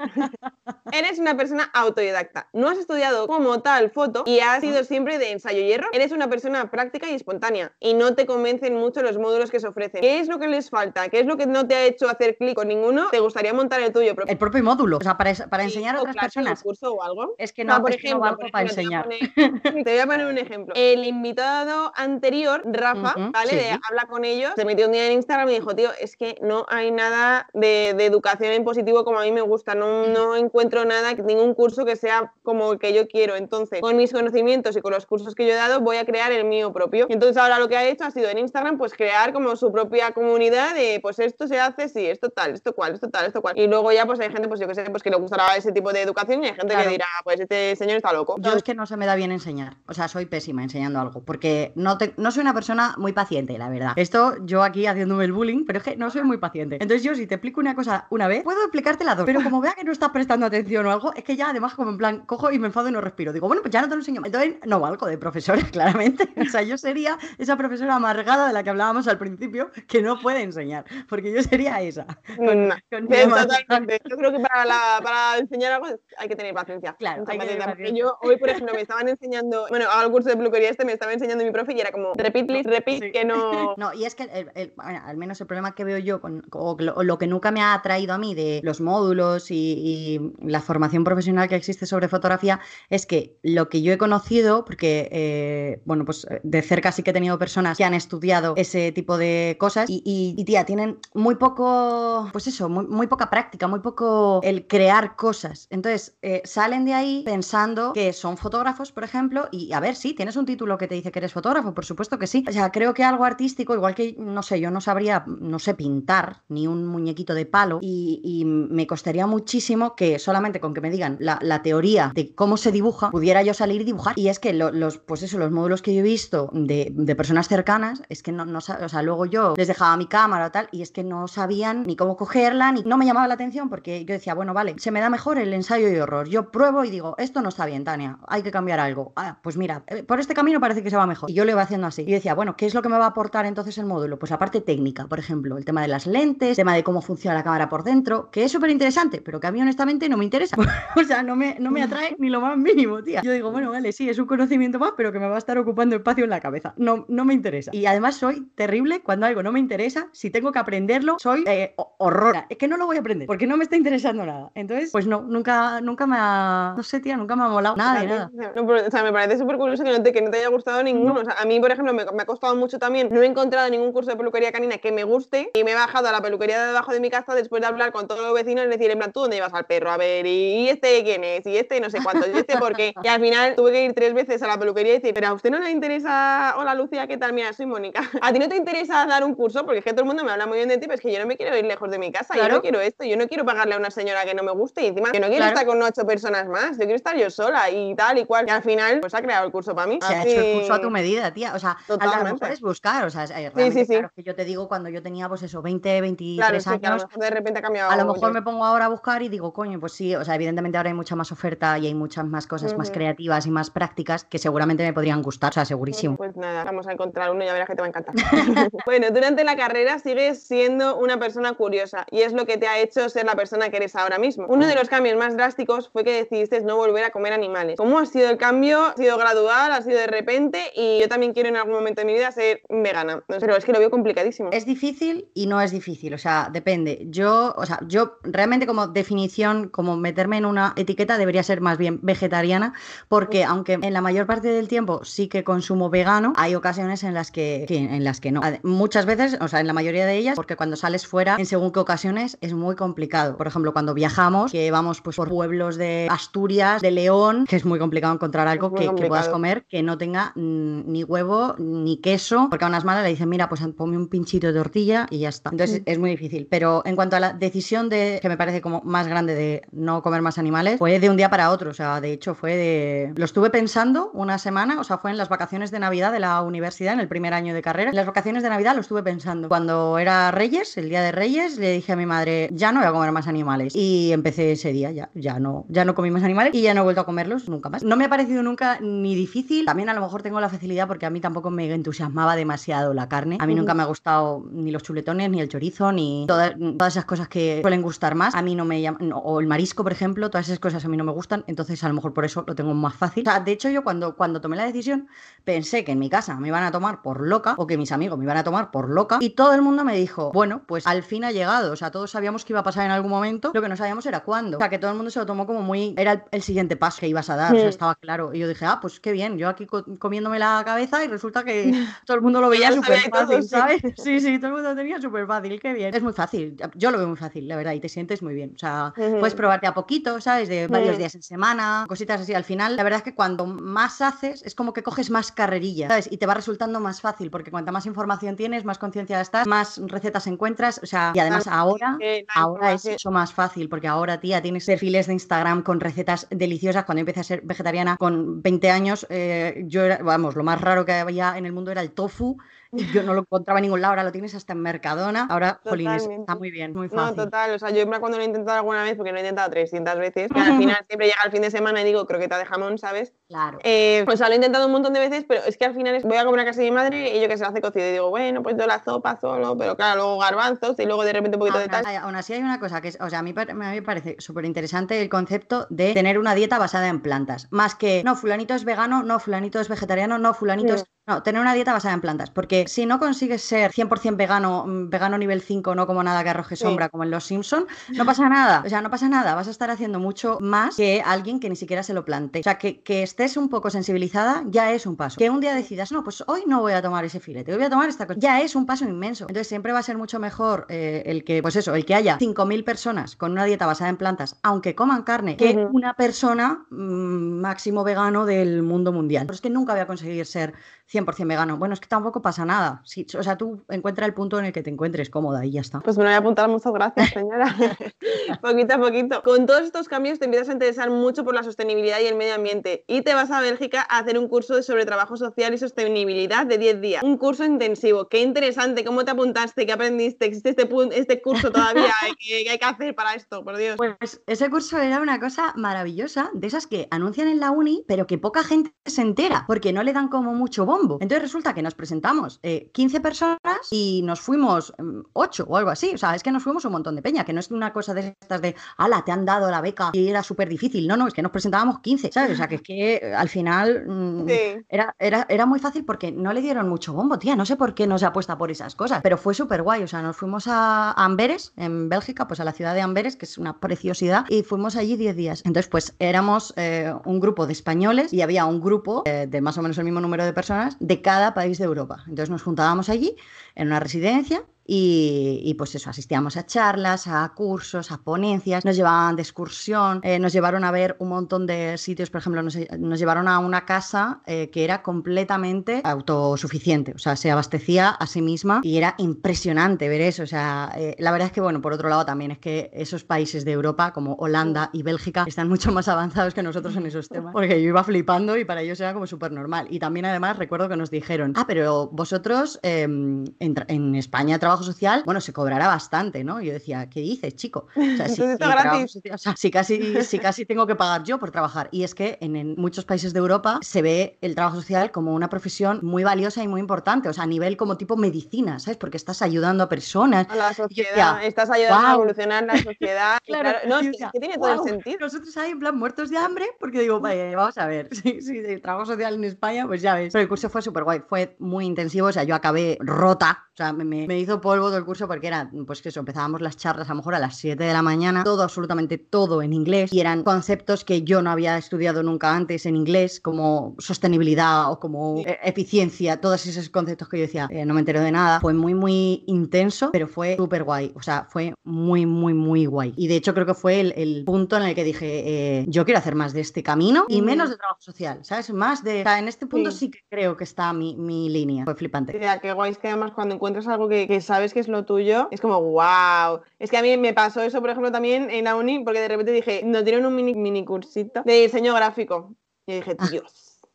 Eres una persona autodidacta. No has estudiado como tal foto y has sido siempre de ensayo y error. Eres una persona práctica y espontánea y no te convencen mucho los módulos que se ofrecen. ¿Qué es lo que les falta? ¿Qué es lo que no te ha hecho hacer clic con ninguno? ¿Te gustaría montar el tuyo propio? El propio módulo, o sea, para, para enseñar a otras clase, personas. Un curso o algo. Es que no, o sea, por es ejemplo, que no valgo por para ejemplo, enseñar. Te voy, a poner, te voy a poner un ejemplo. El invitado anterior, Rafa, Uh-huh, ¿vale? sí. De Habla con ellos, se metió un día en Instagram y dijo, tío, es que no hay nada de, de educación en positivo como a mí me gusta. No, no encuentro nada, ningún curso que sea como el que yo quiero. Entonces, con mis conocimientos y con los cursos que yo he dado, voy a crear el mío propio. Entonces, ahora lo que ha hecho ha sido en Instagram, pues crear como su propia comunidad de, pues esto se hace, sí, esto tal, esto cual, esto tal, esto cual. Y luego ya, pues hay gente, pues yo que sé, pues que le gustará ese tipo de educación y hay gente claro. que dirá, pues este señor está loco. Yo es que no se me da bien enseñar, o sea, soy pésima enseñando algo, porque no, te, no soy una persona muy paciente, la verdad. Esto yo aquí haciéndome el bullying, pero es que no soy muy paciente. Entonces yo si te explico una cosa una vez, puedo explicarte las dos, pero como vea que no estás prestando atención o algo, es que ya además como en plan, cojo y me enfado y no respiro. Digo, bueno, pues ya no te lo enseño. Entonces no valgo de profesora, claramente. O sea, yo sería esa profesora amargada de la que hablábamos al principio, que no puede enseñar, porque yo sería esa. Con, no, con totalmente. Yo creo que para, la, para enseñar algo hay que tener paciencia. Claro, hay que tener paciencia. paciencia. Yo hoy, por ejemplo, me estaban enseñando, bueno, hago el curso de peluquería este, me estaba enseñando mi profe y era como, repeat, please, repeat, sí. que no... No, y es que el, el, bueno, al menos el problema que veo yo, con, o lo, lo que nunca me ha atraído a mí de los módulos y, y la formación profesional que existe sobre fotografía, es que lo que yo he conocido, porque, eh, bueno, pues de cerca sí que he tenido personas que han estudiado ese tipo de cosas y, y, y tía, tienen muy poco, pues eso, muy, muy poca práctica, muy poco el crear cosas. Entonces, eh, salen de ahí pensando que son fotógrafos, por ejemplo, y a ver, sí, tienes un título que te dice que eres fotógrafo, por supuesto que sí. O sea, creo que algo artístico, igual que, no sé, yo no sabría, no sé, pintar ni un muñequito de palo y, y me costaría muchísimo que solamente con que me digan la, la teoría de cómo se dibuja, pudiera yo salir y dibujar. Y es que lo, los, pues eso, los módulos que yo he visto de, de personas cercanas, es que no, no, o sea, luego yo les dejaba mi cámara o tal, y es que no sabían ni cómo cogerla, ni no me llamaba la atención, porque yo decía, bueno, vale, se me da mejor el ensayo y horror. Yo pruebo y digo, esto no está bien, Tania, hay que cambiar algo. Ah, pues mira, por este camino parece que se va mejor. Y yo lo iba haciendo así. Y decía, bueno, ¿qué es lo que me va a aportar entonces el módulo? Pues la parte técnica, por ejemplo, el tema de las lentes, el tema de cómo funciona la cámara por dentro, que es súper interesante, pero que a mí honestamente no me interesa. O sea, no me, no me atrae ni lo más mínimo, tía. Yo digo, bueno, vale, sí, es un conocimiento más, pero que me va a estar ocupando espacio en la cabeza. No, no me interesa. Y además soy terrible cuando algo no me interesa. Si tengo que aprenderlo, soy eh, horror. Es que no lo voy a aprender, porque no me está interesando nada. Entonces, pues no, nunca, nunca me ha... No sé, tía, nunca me ha molado nada de nada. No, pero, o sea, me parece súper curioso que no, te, que no te haya gustado ninguno. No. O sea, a mí, por ejemplo, me, me ha costado mucho también. No he encontrado ningún curso de peluquería canina que me guste y me he bajado a la peluquería de debajo de mi casa después de hablar con todos los vecinos y decir, en plan, ¿tú dónde llevas al perro? A ver, ¿y este quién es? Y este no sé cuántos, y este por qué. Y al final tuve que ir tres veces a la peluquería y decir, pero a usted no le interesa... Hola, Lucía, ¿qué tal? Mira, soy Mónica. ¿A ti no te interesa dar un curso? Porque es que todo el mundo me habla muy bien de ti, pero es que yo no me quiero ir lejos de mi casa. Claro. Yo no quiero esto, yo no quiero pagarle a una señora que no me guste y encima yo no quiero claro. estar con ocho personas más, yo quiero estar yo sola y tal y cual. Y al final, pues ha creado el curso para mí. Se Así... ha hecho el curso a tu medida, tía. O sea, a lo mejor es buscar, o sea, realmente, sí, sí, sí. Claro, que yo te digo cuando yo tenía, pues eso, veinte, veintitrés claro, sí, años. Que a lo mejor de repente ha cambiado. A lo mejor me pongo ahora a buscar y digo, coño, pues sí, o sea, evidentemente ahora hay mucha más oferta y hay muchas más cosas uh-huh. más creativas y más prácticas que seguramente me podrían gustar, o sea, segurísimo. Pues nada, vamos a encontrar uno y ya verás que te va a encantar. Bueno, durante la carrera sigues siendo una persona curiosa y es lo que te ha hecho ser la persona que eres ahora mismo. Uno de los cambios más drásticos fue que decidiste no volver a comer animales. ¿Cómo ha sido el cambio? ¿Ha sido gradual? ¿Ha sido de repente? Y yo también quiero en algún momento de mi vida ser vegana, pero es que lo veo complicadísimo. Es difícil y no es difícil, o sea, depende. Yo, o sea, yo realmente como definición, como meterme en una etiqueta debería ser más bien vegetariana, porque aunque en la mayor parte del tiempo sí que consumo vegano, hay ocasiones en las que, que en las que no. Muchas veces, o sea, en la mayoría de ellas, porque cuando sales fuera, en según qué ocasiones, es muy complicado. Por ejemplo, cuando viajamos, que vamos pues por pueblos de Asturias, de León, que es muy complicado encontrar algo que, que puedas comer que no tenga mm, ni huevo ni queso, porque a unas malas le dicen, mira, pues ponme un pinchito de tortilla y ya está. Entonces mm. es muy difícil. Pero en cuanto a la decisión de, que me parece como más grande de no comer más animales, fue de un día para otro. O sea, de hecho fue de... Lo estuve pensando una semana, o sea, fue en las vacaciones de Navidad de la universidad, en el primer año de carrera. En las vacaciones de Navidad lo estuve pensando. Cuando era Reyes, el día de Reyes, le dije a mi madre, ya no voy a comer más animales. Y empecé ese día, ya, ya no, ya no comí más animales y ya no he vuelto a comerlos nunca más. No me ha parecido nunca ni difícil. También a lo mejor tengo la facilidad porque a mí tampoco me entusiasmaba demasiado la carne. carne. A mí uh-huh. nunca me ha gustado ni los chuletones, ni el chorizo, ni toda, todas esas cosas que suelen gustar más. A mí no me llaman, no, o el marisco, por ejemplo, todas esas cosas a mí no me gustan, entonces a lo mejor por eso lo tengo más fácil. O sea, de hecho yo cuando, cuando tomé la decisión pensé que en mi casa me iban a tomar por loca o que mis amigos me iban a tomar por loca y todo el mundo me dijo, bueno, pues al fin ha llegado. O sea, todos sabíamos que iba a pasar en algún momento, lo que no sabíamos era cuándo. O sea, que todo el mundo se lo tomó como muy... Era el, el siguiente paso que ibas a dar, sí. O sea, estaba claro. Y yo dije, ah, pues qué bien, yo aquí co- comiéndome la cabeza y resulta que todo el mundo lo veía súper fácil, todo, ¿sabes? Sí, sí, todo el mundo tenía súper fácil, qué bien. Es muy fácil, yo lo veo muy fácil, la verdad, y te sientes muy bien. O sea, uh-huh. puedes probarte a poquito, ¿sabes? De varios uh-huh. días en semana, cositas así. Al final, la verdad es que cuando más haces, es como que coges más carrerilla, ¿sabes? Y te va resultando más fácil, porque cuanta más información tienes, más conciencia estás, más recetas encuentras, o sea, y además ahora, ahora es mucho más fácil, porque ahora, tía, tienes perfiles de Instagram con recetas deliciosas. Cuando empecé a ser vegetariana con veinte años, eh, yo era, vamos, lo más raro que había en el mundo era el tofu. Y yo no lo encontraba en ningún lado, ahora lo tienes hasta en Mercadona. Ahora, jolines, está muy bien, muy fácil. No, total, o sea, yo cuando lo he intentado alguna vez, porque lo he intentado trescientas veces, que al final siempre llega el fin de semana y digo croqueta de jamón, ¿sabes? Claro. Eh, o sea, lo he intentado un montón de veces, pero es que al final es, voy a comer a casa de mi madre y yo que se hace cocido y digo, bueno, pues yo la sopa solo, pero claro, luego garbanzos y luego de repente un poquito aún, de tal. Aún así hay una cosa que es, o sea, a mí, a mí me parece súper interesante el concepto de tener una dieta basada en plantas, más que, no, fulanito es vegano, no, fulanito es vegetariano, no, fulanito sí. es... No, tener una dieta basada en plantas, porque si no consigues ser cien por ciento vegano, vegano nivel cinco, no como nada que arroje sombra, sí. como en Los Simpson, no pasa nada, o sea, no pasa nada, vas a estar haciendo mucho más que alguien que ni siquiera se lo plantee. O sea, que, que estés un poco sensibilizada ya es un paso. Que un día decidas, no, pues hoy no voy a tomar ese filete, hoy voy a tomar esta cosa, ya es un paso inmenso. Entonces siempre va a ser mucho mejor eh, el que, pues eso, el que haya cinco mil personas con una dieta basada en plantas, aunque coman carne, que uh-huh. una persona mmm, máximo vegano del mundo mundial. Pero es que nunca voy a conseguir ser cien por ciento vegano. Bueno, es que tampoco pasa nada. Sí, o sea, tú encuentra el punto en el que te encuentres cómoda y ya está. Pues me lo voy a apuntar, muchas gracias, señora. Poquito a poquito. Con todos estos cambios te empiezas a interesar mucho por la sostenibilidad y el medio ambiente y te vas a Bélgica a hacer un curso sobre trabajo social y sostenibilidad de diez días. Un curso intensivo. Qué interesante. ¿Cómo te apuntaste? ¿Qué aprendiste? ¿Existe este, este curso todavía? ¿Qué, ¿Qué hay que hacer para esto? Por Dios. Pues ese curso era una cosa maravillosa, de esas que anuncian en la uni, pero que poca gente se entera, porque no le dan como mucho bombo. Entonces resulta que nos presentamos eh, quince personas y nos fuimos um, ocho o algo así. O sea, es que nos fuimos un montón de peña, que no es una cosa de estas de, ala, te han dado la beca y era súper difícil. No, no, es que nos presentábamos quince, ¿sabes? O sea, que es que eh, al final mm, sí. era, era, era muy fácil porque no le dieron mucho bombo, tía. No sé por qué no se apuesta por esas cosas, pero fue súper guay. O sea, nos fuimos a Amberes, en Bélgica, pues a la ciudad de Amberes, que es una preciosidad, y fuimos allí diez días. Entonces, pues éramos eh, un grupo de españoles y había un grupo eh, de más o menos el mismo número de personas de cada país de Europa. Entonces nos juntábamos allí en una residencia y, y pues eso, asistíamos a charlas, a cursos, a ponencias, nos llevaban de excursión, eh, nos llevaron a ver un montón de sitios, por ejemplo, nos, nos llevaron a una casa eh, que era completamente autosuficiente, o sea, se abastecía a sí misma y era impresionante ver eso. O sea, eh, la verdad es que, bueno, por otro lado también es que esos países de Europa como Holanda y Bélgica están mucho más avanzados que nosotros en esos temas, porque yo iba flipando y para ellos era como súper normal. Y también además recuerdo que nos dijeron, ah, pero vosotros eh, en, en España trabajáis social, bueno, se cobrará bastante, ¿no? Y yo decía, ¿qué dices, chico? O sea, si, si, gratis. O sea, si, casi, si casi tengo que pagar yo por trabajar. Y es que en, en muchos países de Europa se ve el trabajo social como una profesión muy valiosa y muy importante, o sea, a nivel como tipo medicina, ¿sabes? Porque estás ayudando a personas. A la sociedad, decía, estás ayudando wow. a evolucionar la sociedad. Claro, claro. No, es que, es que tiene wow. todo el sentido. Nosotros ahí en plan muertos de hambre, porque digo, vaya, vamos a ver, si sí, sí, trabajo social en España, pues ya ves. Pero el curso fue súper guay, fue muy intensivo, o sea, yo acabé rota, o sea, me, me hizo polvo todo el curso porque era, pues que eso, empezábamos las charlas a lo mejor a las siete de la mañana, todo, absolutamente todo en inglés, y eran conceptos que yo no había estudiado nunca antes en inglés, como sostenibilidad o como sí. eficiencia, todos esos conceptos que yo decía, eh, no me entero de nada. Fue muy, muy intenso, pero fue súper guay, o sea, fue muy, muy, muy guay. Y de hecho creo que fue el, el punto en el que dije, eh, yo quiero hacer más de este camino y mm. menos de trabajo social, ¿sabes? Más de, o sea, en este punto sí, sí que creo que está mi, mi línea. Fue flipante. Ya, qué guay, es que además cuando encuentras algo que, que sabes que es lo tuyo, es como wow. Es que a mí me pasó eso, por ejemplo, también en la uni, porque de repente dije, no tienen un mini, mini cursito de diseño gráfico. Y dije, Dios.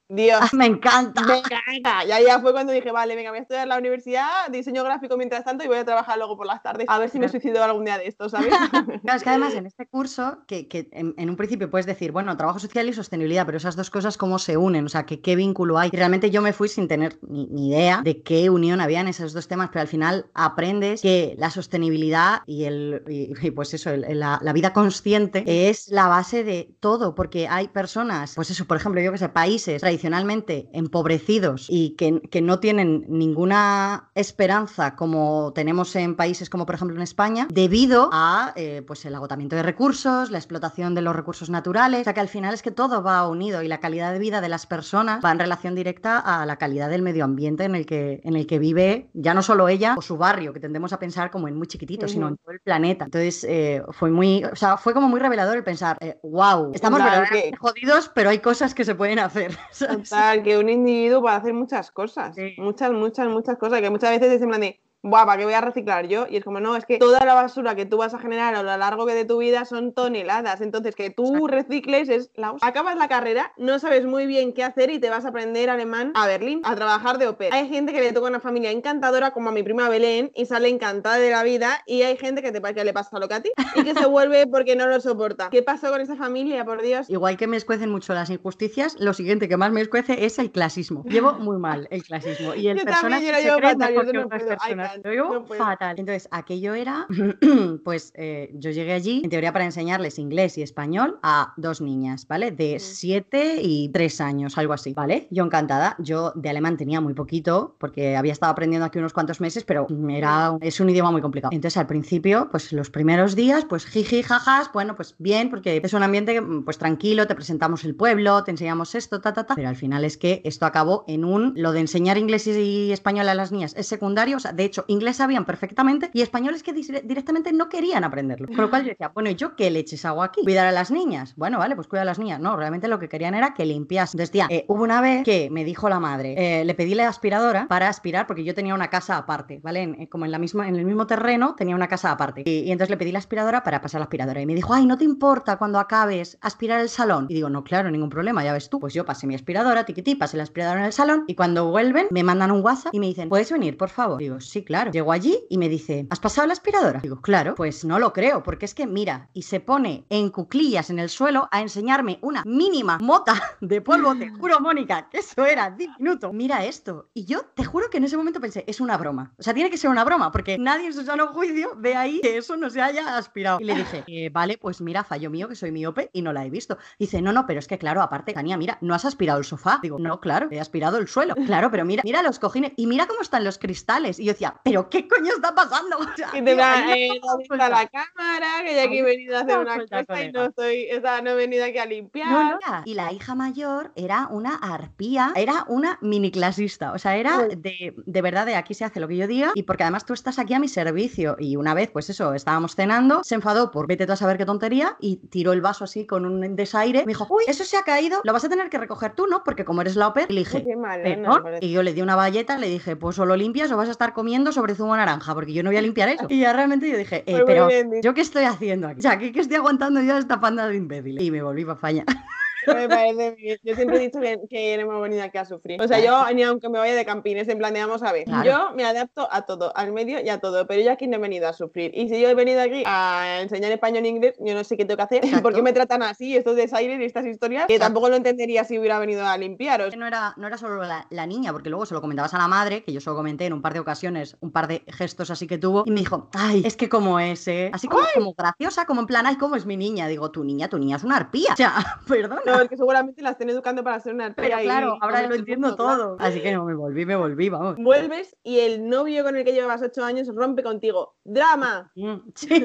Dios. Me encanta. Me encanta. Y ahí ya fue cuando dije, vale, venga, voy a estudiar en la universidad, diseño gráfico mientras tanto y voy a trabajar luego por las tardes. A ver si me suicido algún día de esto, ¿sabes? Claro, es que además en este curso, que, que en, en un principio puedes decir, bueno, trabajo social y sostenibilidad, pero esas dos cosas cómo se unen, o sea, que qué vínculo hay. Y realmente yo me fui sin tener ni, ni idea de qué unión había en esos dos temas, pero al final aprendes que la sostenibilidad y, el, y, y pues eso, el, la, la vida consciente es la base de todo, porque hay personas, pues eso, por ejemplo, yo que sé, países tradicionalmente empobrecidos y que, que no tienen ninguna esperanza como tenemos en países como por ejemplo en España, debido a eh, pues el agotamiento de recursos, la explotación de los recursos naturales, o sea que al final es que todo va unido y la calidad de vida de las personas va en relación directa a la calidad del medio ambiente en el que, en el que vive ya no solo ella o su barrio, que tendemos a pensar como en muy chiquitito, uh-huh. sino en todo el planeta. Entonces eh, fue muy, o sea, fue como muy revelador el pensar, eh, wow, estamos claro, verdaderamente que... jodidos, pero hay cosas que se pueden hacer. Total, que un individuo puede hacer muchas cosas, sí. muchas, muchas, muchas cosas, que muchas veces es en plan de, buah, ¿para qué voy a reciclar yo? Y es como, no, es que toda la basura que tú vas a generar a lo largo de tu vida son toneladas, entonces que tú recicles es la... Acabas la carrera, no sabes muy bien qué hacer y te vas a aprender alemán a Berlín, a trabajar de au pair. Hay gente que le toca una familia encantadora como a mi prima Belén y sale encantada de la vida, y hay gente que, te, que le pasa lo que a ti y que se vuelve porque no lo soporta. ¿Qué pasó con esa familia, por Dios? Igual que me escuecen mucho las injusticias, lo siguiente que más me escuece es el clasismo. Llevo muy mal el clasismo y el yo personas también, yo que lo se creen fatal, mejor yo que no otras puedo. personas. Ay, Lo llevo no fatal. Entonces, aquello era, pues eh, yo llegué allí, en teoría para enseñarles inglés y español a dos niñas, ¿vale? De siete y tres años, algo así, ¿vale? Yo encantada. Yo de alemán tenía muy poquito, porque había estado aprendiendo aquí unos cuantos meses, pero era, es un idioma muy complicado. Entonces, al principio, pues los primeros días, pues jiji, jajas, bueno, pues bien, porque es un ambiente, pues tranquilo, te presentamos el pueblo, te enseñamos esto, ta, ta, ta, pero al final es que esto acabó en un, lo de enseñar inglés y español a las niñas es secundario, o sea, de hecho, inglés sabían perfectamente y español es que directamente no querían aprenderlo. Por lo cual yo decía, bueno, ¿y yo qué leches hago aquí? ¿Cuidar a las niñas? Bueno, vale, pues cuida a las niñas. No, realmente lo que querían era que limpias. Entonces, tía, eh, hubo una vez que me dijo la madre, eh, le pedí la aspiradora para aspirar, porque yo tenía una casa aparte, ¿vale? En, como en, la misma, en el mismo terreno tenía una casa aparte. Y, y entonces le pedí la aspiradora para pasar la aspiradora. Y me dijo, ay, ¿no te importa cuando acabes aspirar el salón? Y digo, no, claro, ningún problema, ya ves tú. Pues yo pasé mi aspiradora, tiquití, pasé la aspiradora en el salón y cuando vuelven me mandan un WhatsApp y me dicen, ¿puedes venir, por favor? Digo, sí, claro. Llego allí y me dice, ¿has pasado la aspiradora? Digo, claro. Pues no lo creo, porque es que mira, y se pone en cuclillas en el suelo a enseñarme una mínima mota de polvo. Te juro, Mónica, que eso era diminuto. Mira esto. Y yo te juro que en ese momento pensé, es una broma. O sea, tiene que ser una broma, porque nadie en su sano juicio ve ahí que eso no se haya aspirado. Y le dije, eh, vale, pues mira, fallo mío, que soy miope y no la he visto. Dice, no, no, pero es que claro, aparte, Tania, mira, ¿no has aspirado el sofá? Digo, no, claro, he aspirado el suelo. Claro, pero mira, mira los cojines y mira cómo están los cristales. Y yo decía, ¿pero qué coño está pasando? O sea, y te da, eh, ¿dónde está la cámara? Que ya aquí he venido a hacer una cosa colega. y no estoy, o sea, no he venido aquí a limpiar. No, no. Y la hija mayor era una arpía, era una mini clasista. O sea, era de, de verdad de aquí se hace lo que yo diga y porque además tú estás aquí a mi servicio. Y una vez, pues eso, estábamos cenando, se enfadó por vete tú a saber qué tontería y tiró el vaso así con un desaire. Me dijo, uy, eso se ha caído, lo vas a tener que recoger tú, ¿no? Porque como eres la au pair, le dije, ¿no? Y yo le di una valleta, le dije, pues o lo limpias o vas a estar comiendo sobre zumo naranja, porque yo no voy a limpiar eso. Y ya realmente yo dije, eh, pero ¿yo qué estoy haciendo aquí? O sea, ¿qué, qué estoy aguantando yo a esta panda de imbéciles? Y me volví para España. Me parece bien. Yo siempre he dicho que, que no hemos venido aquí a sufrir. O sea, yo ni aunque me vaya de campines, en plan de vamos a ver. Claro. Yo me adapto a todo, al medio y a todo, pero yo aquí no he venido a sufrir. Y si yo he venido aquí a enseñar español e inglés, yo no sé qué tengo que hacer. Exacto. ¿Por qué me tratan así estos desaires y estas historias? Que Exacto. tampoco lo entendería si hubiera venido a limpiaros. No era, no era solo la, la niña, porque luego se lo comentabas a la madre, que yo se lo comenté en un par de ocasiones, un par de gestos así que tuvo, y me dijo, ay, es que como es, ¿eh? Así como, como graciosa, como en plan, ay, ¿cómo es mi niña? Digo, tu niña, tu niña es una arpía. O sea, perdona. No, es que seguramente la estén educando para ser una arpía. Pero claro, ahora lo entiendo punto, todo. Claro. Así que no, me volví, me volví, vamos. Vuelves y el novio con el que llevabas ocho años rompe contigo. ¡Drama! Sí.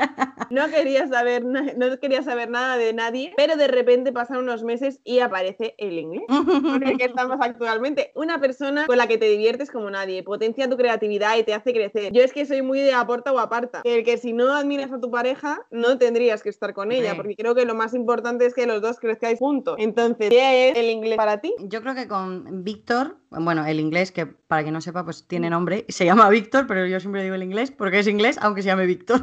No quería saber, no quería saber nada de nadie, pero de repente pasan unos meses y aparece el inglés con el que estamos actualmente. Una persona con la que te diviertes como nadie, potencia tu creatividad y te hace crecer. Yo es que soy muy de aporta o aparta. El que si no admiras a tu pareja, no tendrías que estar con ella, porque creo que lo más importante es que los dos crezcáis juntos. Entonces, ¿qué es el inglés para ti? Yo creo que con Víctor bueno, el inglés, que para quien no sepa, pues tiene nombre, se llama Víctor, pero yo siempre digo el inglés porque es inglés, aunque se llame Víctor.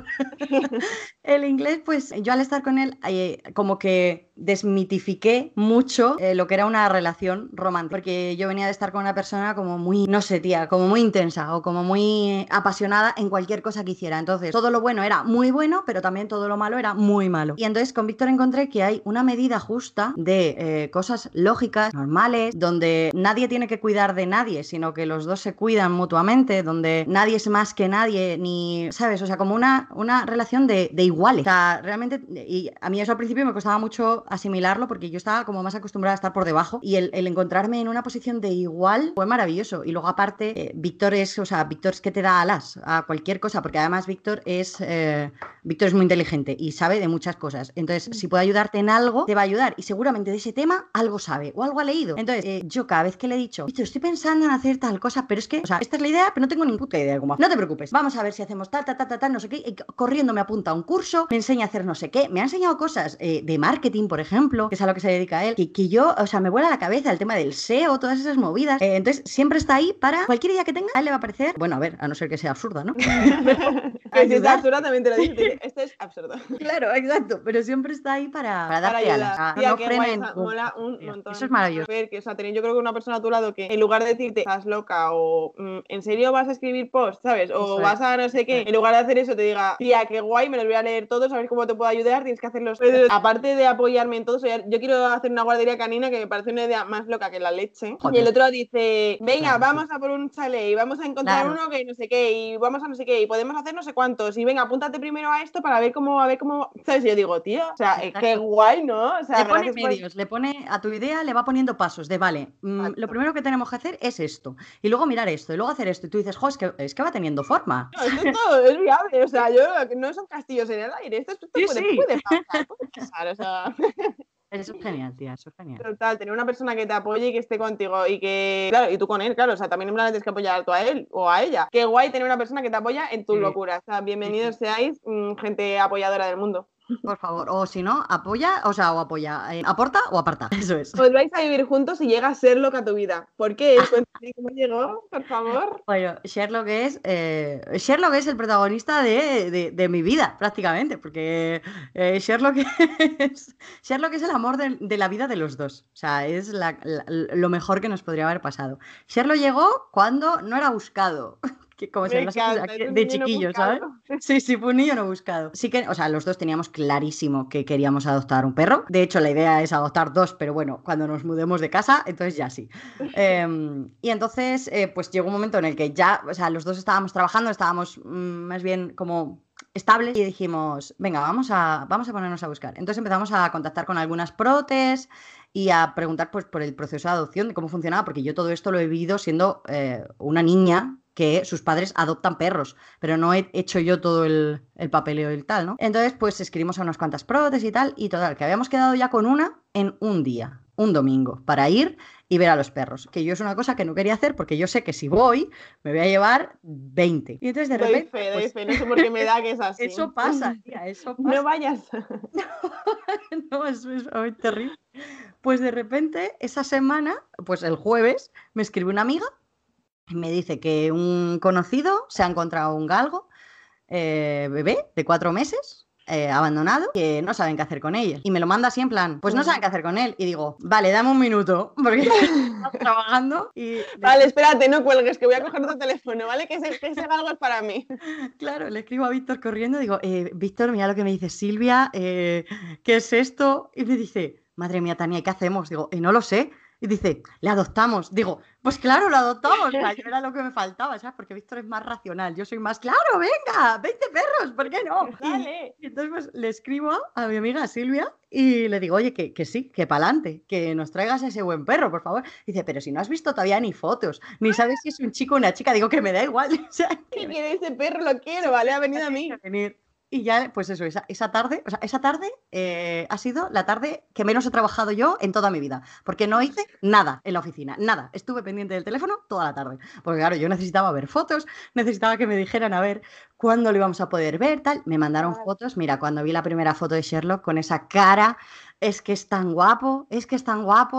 El inglés, pues yo al estar con él, eh, como que desmitifiqué mucho eh, lo que era una relación romántica, porque yo venía de estar con una persona como muy, no sé, tía, como muy intensa o como muy apasionada en cualquier cosa que hiciera. Entonces, todo lo bueno era muy bueno, pero también todo lo malo era muy malo. Y entonces con Víctor encontré que hay una medida justa de eh, cosas lógicas, normales, donde nadie tiene que cuidar de nadie, sino que los dos se cuidan mutuamente, donde nadie es más que nadie, ni, ¿sabes? O sea, como una, una relación de, de iguales. O sea, realmente, y a mí eso al principio me costaba mucho asimilarlo porque yo estaba como más acostumbrada a estar por debajo y el, el encontrarme en una posición de igual fue maravilloso. Y luego aparte, eh, Víctor es, o sea, Víctor es que te da alas a cualquier cosa, porque además Víctor es, eh, Víctor es muy inteligente y sabe de muchas cosas. Entonces, si puede ayudarte en algo, te va a ayudar y seguramente de ese tema algo sabe o algo ha leído. Entonces, eh, yo cada vez que le he dicho, Víctor, estoy pensando en hacer tal cosa, pero es que, o sea, esta es la idea, pero no tengo ni puta idea de cómo hacer. No te preocupes, vamos a ver si hacemos tal, tal, tal, tal, tal, no sé qué. Y corriendo me apunta a un curso, me enseña a hacer no sé qué, me ha enseñado cosas eh, de marketing, por ejemplo, que es a lo que se dedica él, que, que yo, o sea, me vuela la cabeza el tema del S E O, todas esas movidas. Eh, entonces, siempre está ahí para cualquier idea que tenga, a él le va a parecer, bueno, a ver, a no ser que sea absurda, ¿no? Que si es absurda también te lo dice, esto es absurdo. Claro, exacto, pero siempre está ahí para, para darte para alas. ayudar. No, Tía, no qué frena guay, en o sea, ningún mola punto, un tío. montón. Eso es maravilloso. Ver que, o sea, tener yo creo que una persona a tu lado que en lugar de decirte estás loca o mm, ¿en serio vas a escribir post, sabes? O Eso vas es. a no sé qué, en lugar de hacer eso te diga, tía, qué guay, me los voy a leer todos, a ver cómo te puedo ayudar, tienes que hacerlos. Pero, aparte de apoyarme en todo, eso, yo quiero hacer una guardería canina que me parece una idea más loca que la leche. Joder. Y el otro dice, venga, Claro, vamos sí. a por un chalet y vamos a encontrar Claro. uno que no sé qué y vamos a no sé qué y podemos hacer no sé cuántos y venga, apúntate primero a esto para ver cómo, a ver cómo, ¿sabes? Y yo digo, tío, o sea, eh, qué guay, ¿no? O sea, Le pone gracias por... medios, le pone a tu idea, le va poniendo pasos de, vale, mm, lo primero que tenemos que hacer es esto, y luego mirar esto, y luego hacer esto, y tú dices, jo, es que, es que va teniendo forma. No, esto es todo, es viable, o sea, yo no son castillos en el aire, esto, esto Sí, puede, sí. puede pasar, puede pasar, o sea, Eso es genial, tía, eso es genial. total, tener una persona que te apoye y que esté contigo y que, claro, y tú con él, claro, o sea, también en plan tienes que apoyar tú a él o a ella. Qué guay tener una persona que te apoya en tus Sí, locuras, o sea, bienvenidos sí. seáis, mmm, gente apoyadora del mundo. Por favor, o si no, apoya, o sea, o apoya, eh, aporta o aparta, eso es. Pues vais a vivir juntos y llega a ser loca tu vida. ¿Por qué? Cuéntame cómo llegó, por favor. Bueno, Sherlock es, eh, Sherlock es el protagonista de, de- de mi vida, prácticamente, porque eh, Sherlock es, Sherlock es el amor de, de la vida de los dos. O sea, es la- la- lo mejor que nos podría haber pasado. Sherlock llegó cuando no era buscado, que como se Me las hace encanta, aquí es un de niño no chiquillo, ¿sabes? buscado. Sí, sí, fue un niño no buscado. Sí que, o sea, los dos teníamos clarísimo que queríamos adoptar un perro. De hecho, la idea es adoptar dos, pero bueno, cuando nos mudemos de casa, entonces ya sí. Eh, y entonces, eh, pues llegó un momento en el que ya, o sea, los dos estábamos trabajando, estábamos mm, más bien como estables y dijimos, venga, vamos a, vamos a ponernos a buscar. Entonces empezamos a contactar con algunas protes y a preguntar pues, por el proceso de adopción, de cómo funcionaba, porque yo todo esto lo he vivido siendo eh, una niña que sus padres adoptan perros, pero no he hecho yo todo el, el papeleo y tal, ¿no? Entonces, pues escribimos a unas cuantas protes y tal, y total, que habíamos quedado ya con una en un día, un domingo, para ir y ver a los perros, que yo es una cosa que no quería hacer porque yo sé que si voy me voy a llevar veinte. Y entonces de Doy repente, fe, doy pues, fe, no sé por qué me da que es así. eso pasa, tía, eso pasa. No vayas. No, eso es muy terrible. Pues de repente, esa semana, pues el jueves, me escribe una amiga y me dice que un conocido se ha encontrado un galgo, eh, bebé de cuatro meses, eh, abandonado, que no saben qué hacer con ella. Y me lo manda así en plan, pues no saben qué hacer con él. Y digo, vale, dame un minuto, porque estamos trabajando y... Vale, espérate, no cuelgues, que voy a coger tu teléfono, ¿vale? Que ese, que ese galgo es para mí. Claro, le escribo a Víctor corriendo, digo, eh, Víctor, mira lo que me dice Silvia, eh, ¿qué es esto? Y me dice, madre mía, Tania, ¿qué hacemos? Digo, eh, no lo sé. Y dice, le adoptamos. Digo, pues claro, lo adoptamos. O sea, yo era lo que me faltaba, ¿sabes? Porque Víctor es más racional. Yo soy más, claro, venga, veinte perros, ¿por qué no? Dale. Y, y entonces pues le escribo a mi amiga Silvia y le digo, oye, que, que sí, que pa'lante, que nos traigas ese buen perro, por favor. Dice, pero si no has visto todavía ni fotos, ni sabes si es un chico o una chica. Digo, que me da igual. O sea, ¿Qué que quiere ese perro? Lo quiero, ¿vale? Ha venido a mí. venir. Y ya, pues eso, esa, esa tarde, o sea, esa tarde eh, ha sido la tarde que menos he trabajado yo en toda mi vida, porque no hice nada en la oficina, nada. Estuve pendiente del teléfono toda la tarde, porque claro, yo necesitaba ver fotos, necesitaba que me dijeran a ver cuándo lo íbamos a poder ver, tal. Me mandaron fotos, mira, cuando vi la primera foto de Sherlock con esa cara, es que es tan guapo, es que es tan guapo y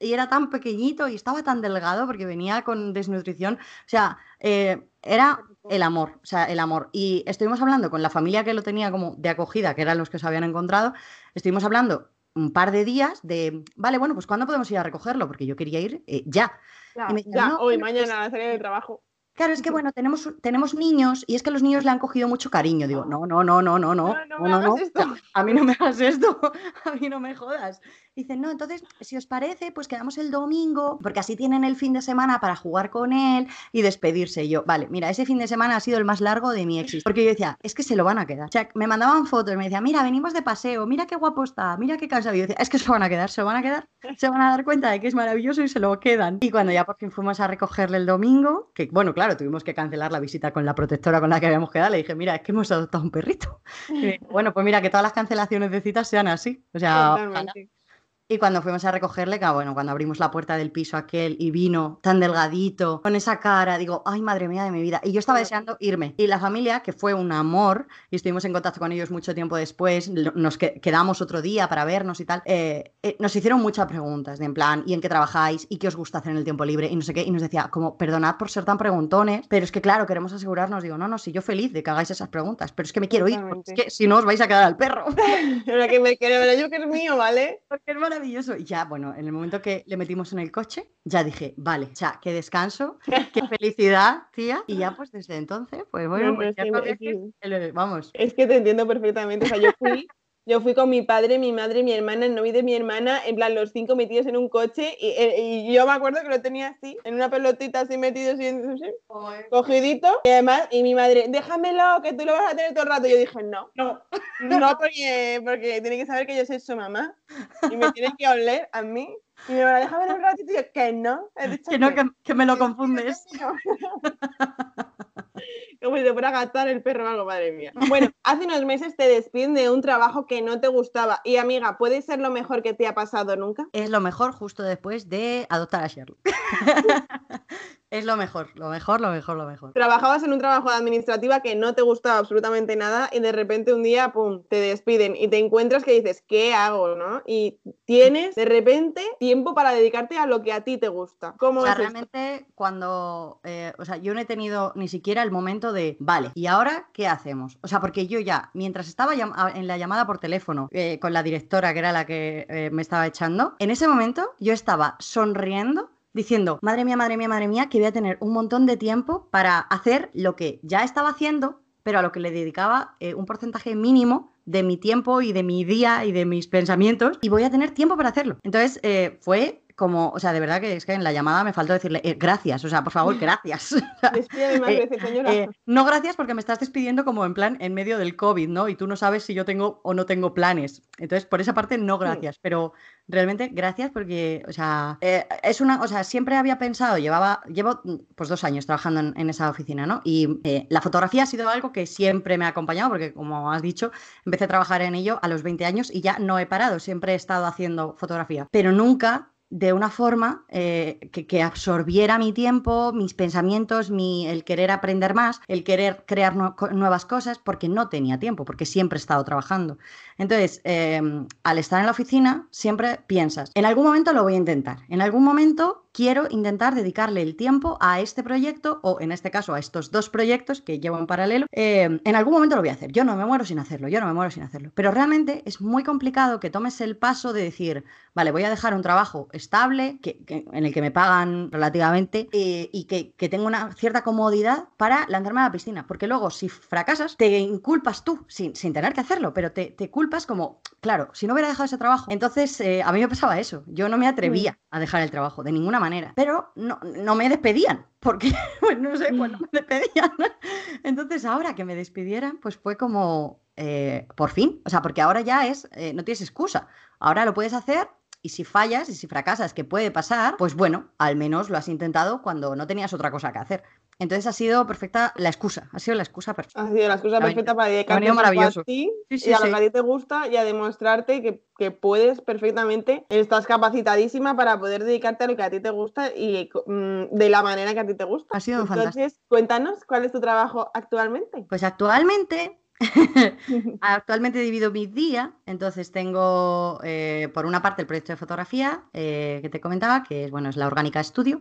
y era tan pequeñito y estaba tan delgado porque venía con desnutrición. O sea, eh, era el amor, o sea, el amor. Y estuvimos hablando con la familia que lo tenía como de acogida, que eran los que se habían encontrado, estuvimos hablando un par de días de, vale, bueno, pues ¿cuándo podemos ir a recogerlo? Porque yo quería ir eh, ya. Y Ya, me decían, ya, no, hoy, bueno, pues mañana, a la salida del trabajo. claro, es que bueno, tenemos, tenemos niños y es que los niños le han cogido mucho cariño. Digo, no, no, no, no, no, no, No, no no, me no, no. hagas O esto. sea, a mí no me hagas esto, a mí no me jodas. Dicen, no, entonces, si os parece, pues quedamos el domingo, porque así tienen el fin de semana para jugar con él y despedirse. Y yo, vale, mira, ese fin de semana ha sido el más largo de mi existencia. Porque yo decía, es que se lo van a quedar. O sea, me mandaban fotos, me decían, mira, venimos de paseo, mira qué guapo está, mira qué cansado. Y yo decía, es que se lo van a quedar, se lo van a quedar, se van a dar cuenta de que es maravilloso y se lo quedan. Y cuando ya por fin fuimos a recogerle el domingo, que bueno, claro, tuvimos que cancelar la visita con la protectora con la que habíamos quedado, le dije, mira, es que hemos adoptado un perrito. Y me dijo, bueno, pues mira, que todas las cancelaciones de citas sean así. O sea, ojalá. Totalmente. Y cuando fuimos a recogerle, que bueno, cuando abrimos la puerta del piso aquel y vino tan delgadito, con esa cara, digo, ay, madre mía de mi vida. Y yo estaba deseando irme. Y la familia, que fue un amor, y estuvimos en contacto con ellos mucho tiempo después, lo- nos que- quedamos otro día para vernos y tal, eh, eh, nos hicieron muchas preguntas, de en plan, ¿y en qué trabajáis? ¿Y qué os gusta hacer en el tiempo libre? Y no sé qué. Y nos decía, como, perdonad por ser tan preguntones, pero es que claro, queremos asegurarnos. Digo, no, no, si yo feliz de que hagáis esas preguntas, pero es que me quiero ir, porque es Totalmente. que si no os vais a quedar al perro. Pero que me quiero, pero yo que es mío, ¿vale? Porque es maravilloso. Y ya, bueno, en el momento que le metimos en el coche, ya dije, vale, o sea, qué descanso, qué felicidad, tía. Y ya, pues desde entonces, pues No, bueno, no, pues es que, ciertos es viajes, que, eh, vamos. es que te entiendo perfectamente. O sea, yo fui, yo fui con mi padre, mi madre, mi hermana, el novio de mi hermana, en plan, los cinco metidos en un coche, y, y yo me acuerdo que lo tenía así, en una pelotita así metido así, no sé, cogidito, y además, y mi madre, déjamelo, que tú lo vas a tener todo el rato. Y yo dije, no, No, no, porque, porque tiene que saber que yo soy su mamá, y me tiene que oler a mí, y me van a dejar un ratito, y yo, que no, he dicho que no, que que, que me lo que sí, que confundes. es mío. Como si te fuera a gastar el perro o algo, madre mía. Bueno, hace unos meses te despiden de un trabajo que no te gustaba. Y amiga, ¿puede ser lo mejor que te ha pasado nunca? Es lo mejor justo después de adoptar a Sherlock. Es lo mejor, lo mejor, lo mejor, lo mejor. Trabajabas en un trabajo de administrativa que no te gustaba absolutamente nada y de repente un día, pum, te despiden y te encuentras que dices, ¿qué hago, no? Y tienes de repente tiempo para dedicarte a lo que a ti te gusta. ¿Cómo O sea, es esto? realmente cuando, eh, o sea, yo no he tenido ni siquiera el momento de, vale, ¿y ahora qué hacemos? O sea, porque yo ya, mientras estaba llam- a- en la llamada por teléfono eh, con la directora, que era la que eh, me estaba echando, en ese momento yo estaba sonriendo, diciendo, madre mía, madre mía, madre mía, que voy a tener un montón de tiempo para hacer lo que ya estaba haciendo, pero a lo que le dedicaba eh, un porcentaje mínimo de mi tiempo y de mi día y de mis pensamientos, y voy a tener tiempo para hacerlo. Entonces, eh, fue como, o sea, de verdad que es que en la llamada me faltó decirle, eh, gracias, o sea, por favor, gracias. O sea, Despídeme más eh, veces, señora. eh, no gracias porque me estás despidiendo como en plan en medio del COVID, ¿no? Y tú no sabes si yo tengo o no tengo planes. Entonces, por esa parte, no gracias, pero realmente gracias porque, o sea, eh, es una, o sea, siempre había pensado, llevaba, llevo pues dos años trabajando en, en esa oficina, ¿no? Y eh, la fotografía ha sido algo que siempre me ha acompañado porque, como has dicho, empecé a trabajar en ello a los veinte años y ya no he parado, siempre he estado haciendo fotografía, pero nunca de una forma eh, que, que absorbiera mi tiempo, mis pensamientos, mi, el querer aprender más, el querer crear nu nuevas cosas, porque no tenía tiempo, porque siempre he estado trabajando. Entonces, eh, al estar en la oficina, siempre piensas, en algún momento lo voy a intentar, en algún momento quiero intentar dedicarle el tiempo a este proyecto, o en este caso a estos dos proyectos que llevo en paralelo, eh, en algún momento lo voy a hacer, yo no me muero sin hacerlo, yo no me muero sin hacerlo. Pero realmente es muy complicado que tomes el paso de decir, vale, voy a dejar un trabajo estable, que, que, en el que me pagan relativamente eh, y que, que tengo una cierta comodidad para lanzarme a la piscina. Porque luego, si fracasas, te inculpas tú, sin, sin tener que hacerlo, pero te, te culpas como, claro, si no hubiera dejado ese trabajo. Entonces, eh, a mí me pasaba eso. Yo no me atrevía a dejar el trabajo, de ninguna manera. Pero no, no me despedían, porque, pues no sé, pues no me despedían. Entonces, ahora que me despidieran, pues fue como, eh, por fin, o sea, porque ahora ya es, eh, no tienes excusa. Ahora lo puedes hacer. Y si fallas y si fracasas, que puede pasar, pues bueno, al menos lo has intentado cuando no tenías otra cosa que hacer. Entonces ha sido perfecta la excusa, ha sido la excusa perfecta. Ha sido la excusa Ha venido, perfecta para ha dedicarte venido tiempo a maravilloso. ti Sí, y sí, a lo que sí. a ti te gusta y a demostrarte que, que puedes perfectamente, estás capacitadísima para poder dedicarte a lo que a ti te gusta y mm, de la manera que a ti te gusta. Ha sido fantástico. Entonces, cuéntanos, ¿cuál es tu trabajo actualmente? Pues actualmente Actualmente divido mis días, entonces tengo eh, por una parte el proyecto de fotografía eh, que te comentaba, que es, bueno, es la Orgánica Studio,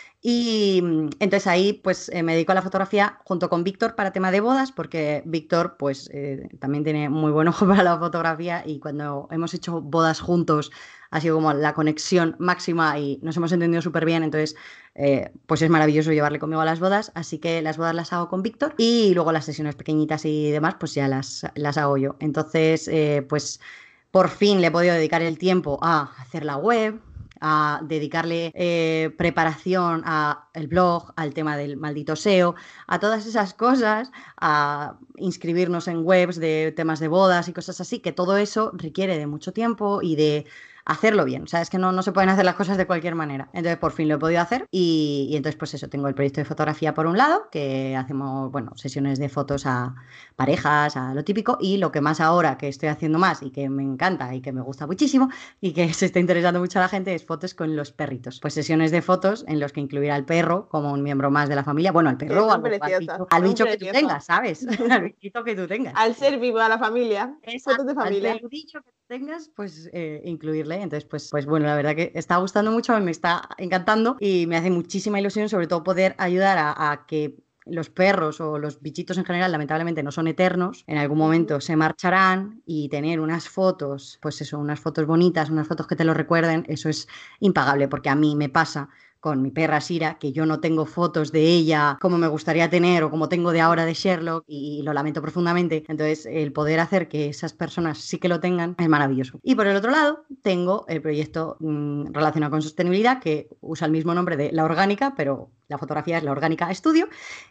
y mm, entonces ahí pues eh, me dedico a la fotografía junto con Víctor para tema de bodas, porque Víctor pues eh, también tiene muy buen ojo para la fotografía y cuando hemos hecho bodas juntos ha sido como la conexión máxima y nos hemos entendido súper bien, entonces eh, pues es maravilloso llevarle conmigo a las bodas, así que las bodas las hago con Víctor y luego las sesiones pequeñitas y demás pues ya las, las hago yo. Entonces eh, pues por fin le he podido dedicar el tiempo a hacer la web, a dedicarle eh, preparación al blog, al tema del maldito S E O, a todas esas cosas, a inscribirnos en webs de temas de bodas y cosas así, que todo eso requiere de mucho tiempo y de hacerlo bien, o sea, es que no, no se pueden hacer las cosas de cualquier manera. Entonces, por fin lo he podido hacer y, y entonces, pues eso, tengo el proyecto de fotografía por un lado, que hacemos, bueno, sesiones de fotos a parejas, a lo típico, y lo que más ahora que estoy haciendo más y que me encanta y que me gusta muchísimo y que se está interesando mucho a la gente es fotos con los perritos. Pues sesiones de fotos en los que incluir al perro como un miembro más de la familia, bueno, al perro o al, al bicho, al bicho que tú tengas, ¿sabes? Al bichito que tú tengas. Al ser vivo, a la familia. Exacto, Fotos de familia. al bicho que tengas, pues eh, incluirle. Entonces, pues, pues bueno, la verdad que está gustando mucho, me está encantando y me hace muchísima ilusión, sobre todo poder ayudar a, a que los perros o los bichitos en general, lamentablemente, no son eternos, en algún momento Uh-huh. se marcharán y tener unas fotos, pues eso, unas fotos bonitas, unas fotos que te lo recuerden, eso es impagable, porque a mí me pasa con mi perra Sira, que yo no tengo fotos de ella como me gustaría tener o como tengo de ahora de Sherlock y lo lamento profundamente. Entonces, el poder hacer que esas personas sí que lo tengan es maravilloso. Y por el otro lado, tengo el proyecto mmm, relacionado con sostenibilidad que usa el mismo nombre de La Orgánica, pero la fotografía es La Orgánica Studio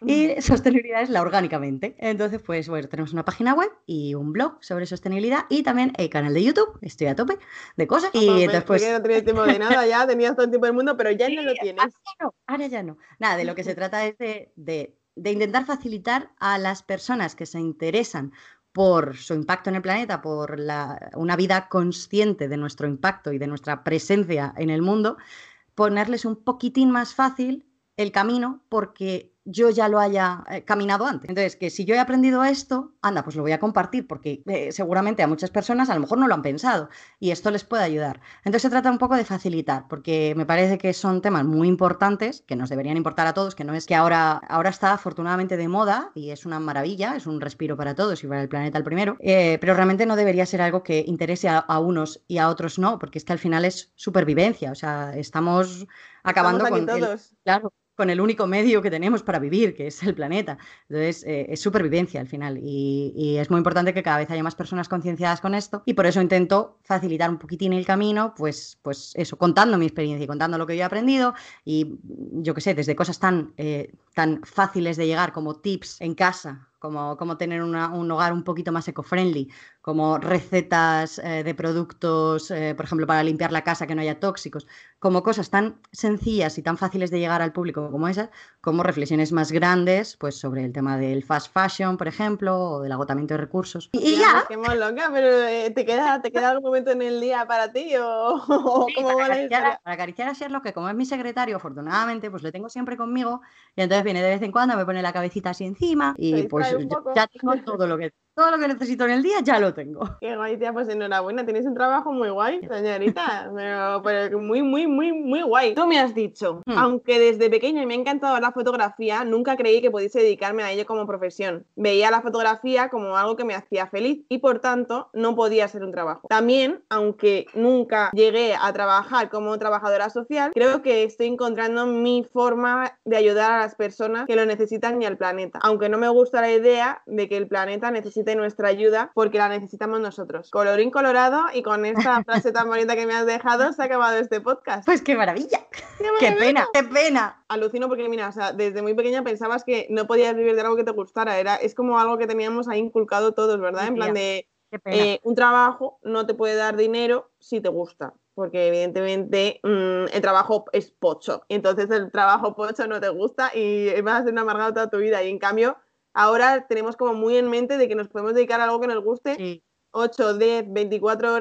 y sostenibilidad es La Orgánicamente. Entonces, pues bueno, tenemos una página web y un blog sobre sostenibilidad y también el canal de YouTube. Estoy a tope de cosas. Y Ojo, entonces, pues... que no tenías tiempo de nada ya, tenías todo el tiempo del mundo, pero ya Sí, no lo tienes. ahora ya no, ahora ya no. Nada, de lo que se trata es de, de, de intentar facilitar a las personas que se interesan por su impacto en el planeta, por la, una vida consciente de nuestro impacto y de nuestra presencia en el mundo, ponerles un poquitín más fácil el camino porque yo ya lo haya eh, caminado antes. Entonces, que si yo he aprendido esto, anda, pues lo voy a compartir porque eh, seguramente a muchas personas a lo mejor no lo han pensado y esto les puede ayudar. Entonces se trata un poco de facilitar porque me parece que son temas muy importantes que nos deberían importar a todos, que no es que ahora, ahora está afortunadamente de moda y es una maravilla, es un respiro para todos y para el planeta el primero, eh, pero realmente no debería ser algo que interese a, a unos y a otros no, porque es que al final es supervivencia, o sea, estamos acabando Estamos aquí con el, todos. claro, con el único medio que tenemos para vivir, que es el planeta. Entonces, eh, es supervivencia al final. Y, y es muy importante que cada vez haya más personas concienciadas con esto. Y por eso intento facilitar un poquitín el camino, pues, pues eso, contando mi experiencia y contando lo que yo he aprendido. Y yo qué sé, desde cosas tan, eh, tan fáciles de llegar como tips en casa, como, como tener una, un hogar un poquito más eco-friendly, como recetas eh, de productos, eh, por ejemplo, para limpiar la casa que no haya tóxicos, como cosas tan sencillas y tan fáciles de llegar al público como esas, como reflexiones más grandes, pues sobre el tema del fast fashion, por ejemplo, o del agotamiento de recursos. Y, y ya. Pues qué más loca, pero eh, ¿te queda, ¿te queda algún momento en el día para ti o, o Sí, cómo para va la acariciar, a, historia? para acariciar a Sherlock, que como es mi secretario, afortunadamente, pues lo tengo siempre conmigo, y entonces viene de vez en cuando, me pone la cabecita así encima, ¿Te y pues distrae un ya, poco? ya tengo todo lo que, todo lo que necesito en el día, ya lo tengo. Qué guay, tía, pues enhorabuena, tienes un trabajo muy guay, señorita, pero, pero muy, muy, muy, muy guay. Tú me has dicho, Hmm. aunque desde pequeña me ha encantado la fotografía, nunca creí que pudiese dedicarme a ello como profesión. Veía la fotografía como algo que me hacía feliz y por tanto no podía ser un trabajo. También, aunque nunca llegué a trabajar como trabajadora social, creo que estoy encontrando mi forma de ayudar a las personas que lo necesitan y al planeta. Aunque no me gusta la idea de que el planeta necesite nuestra ayuda porque la necesitamos nosotros. Colorín colorado, y con esta frase tan bonita que me has dejado se ha acabado este podcast. Pues qué maravilla, ¡Qué qué maravilla! pena, qué pena. Alucino porque, mira, o sea, desde muy pequeña pensabas que no podías vivir de algo que te gustara. Era, es como algo que teníamos ahí inculcado todos, ¿verdad? Sí, En plan tía, de qué pena. eh, un trabajo no te puede dar dinero si te gusta. Porque evidentemente mmm, el trabajo es pocho. Y entonces el trabajo pocho no te gusta y vas a ser un amargado toda tu vida. Y en cambio, ahora tenemos como muy en mente de que nos podemos dedicar a algo que nos guste Sí. ocho, diez, veinticuatro horas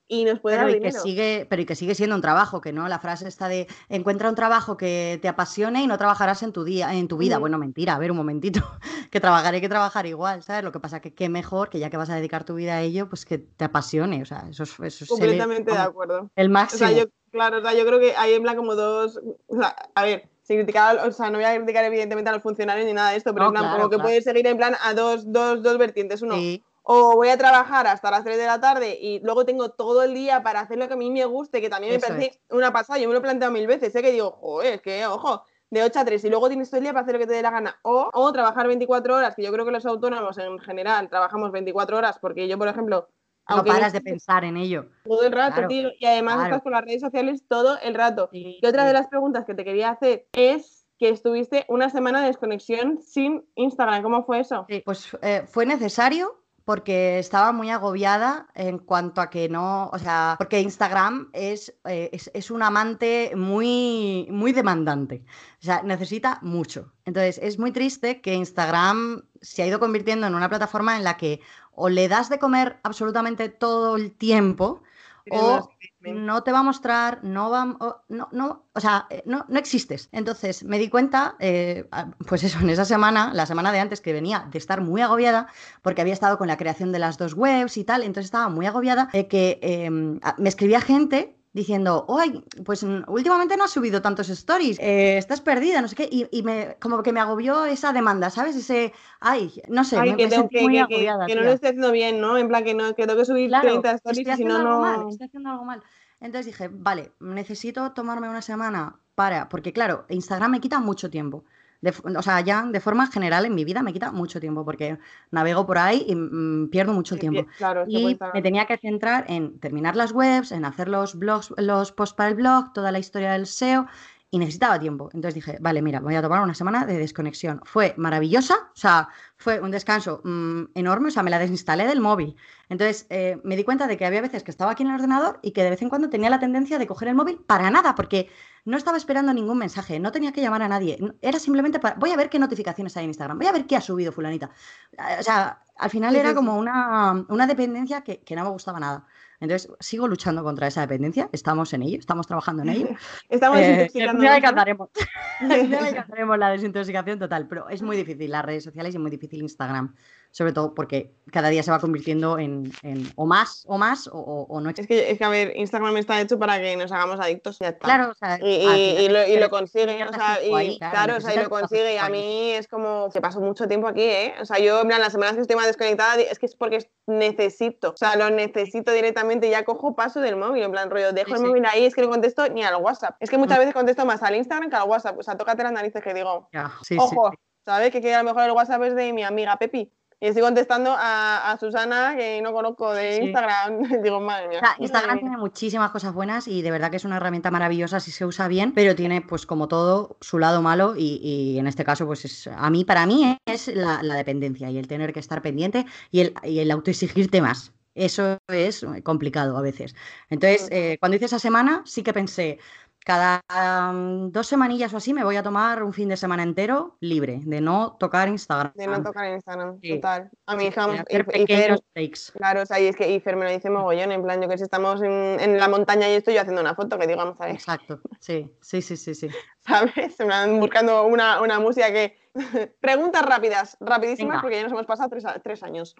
y nos puede Pero dar y que dinero. sigue, pero y que sigue siendo un trabajo, que no, la frase está de encuentra un trabajo que te apasione y no trabajarás en tu día, en tu vida. Ujú. Bueno, mentira, a ver un momentito, que trabajar hay que trabajar igual, ¿sabes? Lo que pasa que qué mejor que ya que vas a dedicar tu vida a ello, pues que te apasione. O sea, eso es, eso es el, Completamente de vamos, acuerdo. el O sea, yo, máximo. claro, o sea, yo creo que hay en plan como dos. O sea, a ver, sin criticar, o sea, no voy a criticar evidentemente a los funcionarios ni nada de esto, pero en No, plan, como claro, que claro. puedes seguir en plan a dos, dos, dos vertientes. Uno, Sí, o voy a trabajar hasta las tres de la tarde y luego tengo todo el día para hacer lo que a mí me guste, que también me eso es. parece una pasada. Yo me lo he planteado mil veces, sé que digo, joder, es que, ojo, de ocho a tres y luego tienes todo el día para hacer lo que te dé la gana. O, o trabajar veinticuatro horas, que yo creo que los autónomos en general trabajamos veinticuatro horas, porque yo, por ejemplo, No aunque no paras de esté pensar en ello. todo el rato, Claro, tío, y además estás claro. con las redes sociales todo el rato. Sí, Y otra de sí. las preguntas que te quería hacer es que estuviste una semana de desconexión sin Instagram. ¿Cómo fue eso? Sí, pues eh, fue necesario porque estaba muy agobiada en cuanto a que no, o sea, porque Instagram es, eh, es, es un amante muy, muy demandante, o sea, necesita mucho. Entonces, es muy triste que Instagram se ha ido convirtiendo en una plataforma en la que o le das de comer absolutamente todo el tiempo Sí, no, o sí, sí. no te va a mostrar, no va, o, no, no, o sea, eh, no, no existes. Entonces me di cuenta, eh, a- pues eso, en esa semana, la semana de antes, que venía de estar muy agobiada, porque había estado con la creación de las dos webs y tal, entonces estaba muy agobiada, eh, que eh, a- me escribía gente diciendo, ¡ay! Pues mm, últimamente no has subido tantos stories, eh, estás perdida, no sé qué, y, y me, como que me agobió esa demanda, ¿sabes? Ese, ay, no sé, Ay, me, que, me tengo, sentí que, muy que, que, agobiada, que no lo tía. estoy haciendo bien, ¿no? En plan, que, no, que tengo que subir Claro, treinta que stories estoy y si no, haciendo algo mal, no. estoy haciendo algo mal. Entonces dije, vale, necesito tomarme una semana para, porque claro, Instagram me quita mucho tiempo. De f- o sea, ya de forma general en mi vida me quita mucho tiempo porque navego por ahí y mm, pierdo mucho el Sí, tiempo. claro, es que puede Y estar. me tenía que centrar en terminar las webs, en hacer los blogs, los posts para el blog, toda la historia del S E O y necesitaba tiempo. Entonces dije, vale, mira, voy a tomar una semana de desconexión. Fue maravillosa, o sea, fue un descanso mm, enorme, o sea, me la desinstalé del móvil. Entonces eh, me di cuenta de que había veces que estaba aquí en el ordenador y que de vez en cuando tenía la tendencia de coger el móvil para nada, porque no estaba esperando ningún mensaje, no tenía que llamar a nadie, no- era simplemente para, voy a ver qué notificaciones hay en Instagram, voy a ver qué ha subido fulanita. Eh, O sea, al final Sí, era sí, como sí. una, una dependencia que, que no me gustaba nada. Entonces sigo luchando contra esa dependencia, estamos en ello, estamos trabajando en ello. Estamos Eh, y algún día desintoxicándonos, ¿no? alcanzaremos, algún día alcanzaremos la desintoxicación total, pero es muy difícil las redes sociales y muy difícil Instagram, sobre todo porque cada día se va convirtiendo en, en o más o más o, o- o no Es existe. que, es que, a ver, Instagram está hecho para que nos hagamos adictos y ya está. Claro, o sea, Y, al y- final y lo, y lo necesitas que consigue, o inviertas sea, tiempo ahí, y claro, claro, o sea, y necesitas lo que pases consigue. Y tiempo a ahí. mí es como que paso mucho tiempo aquí, ¿eh? O sea, yo, en plan, las semanas que estoy más desconectada, es que es porque necesito, o sea, lo Sí, necesito directamente, ya cojo paso del móvil, en plan, rollo, dejo sí, el sí. móvil ahí, es que no contesto ni al WhatsApp. Es que Mm, muchas veces contesto más al Instagram que al WhatsApp, o sea, tócate las narices que digo, ya, sí, sí, sí. ojo, ¿sabes? Que, que a lo mejor el WhatsApp es de mi amiga Pepi. Y estoy contestando a, a Susana, que no conozco Sí, de sí. Instagram. Digo, madre O mía, sea, madre Instagram mía. tiene muchísimas cosas buenas y de verdad que es una herramienta maravillosa si se usa bien, pero tiene, pues como todo, su lado malo y, y en este caso, pues es, a mí, para mí es la, la dependencia y el tener que estar pendiente y el, y el autoexigirte más. Eso es complicado a veces. Entonces, Mm. eh, cuando hice esa semana, sí que pensé, cada mm, dos semanillas o así me voy a tomar un fin de semana entero libre, de no tocar Instagram. De no tocar en Instagram, Sí, total. A mi sí, hija, de vamos, y, hacer y Fer, pequeños breaks. claro, o sea, y es que y Fer me lo dice mogollón, en plan, yo que si estamos en, en la montaña y estoy yo haciendo una foto, que digamos, a ver, Exacto, sí, sí, sí, sí, sí. ¿sabes? En plan, Sí. buscando una, una música que... Preguntas rápidas, rapidísimas, Venga, porque ya nos hemos pasado tres, a- tres años.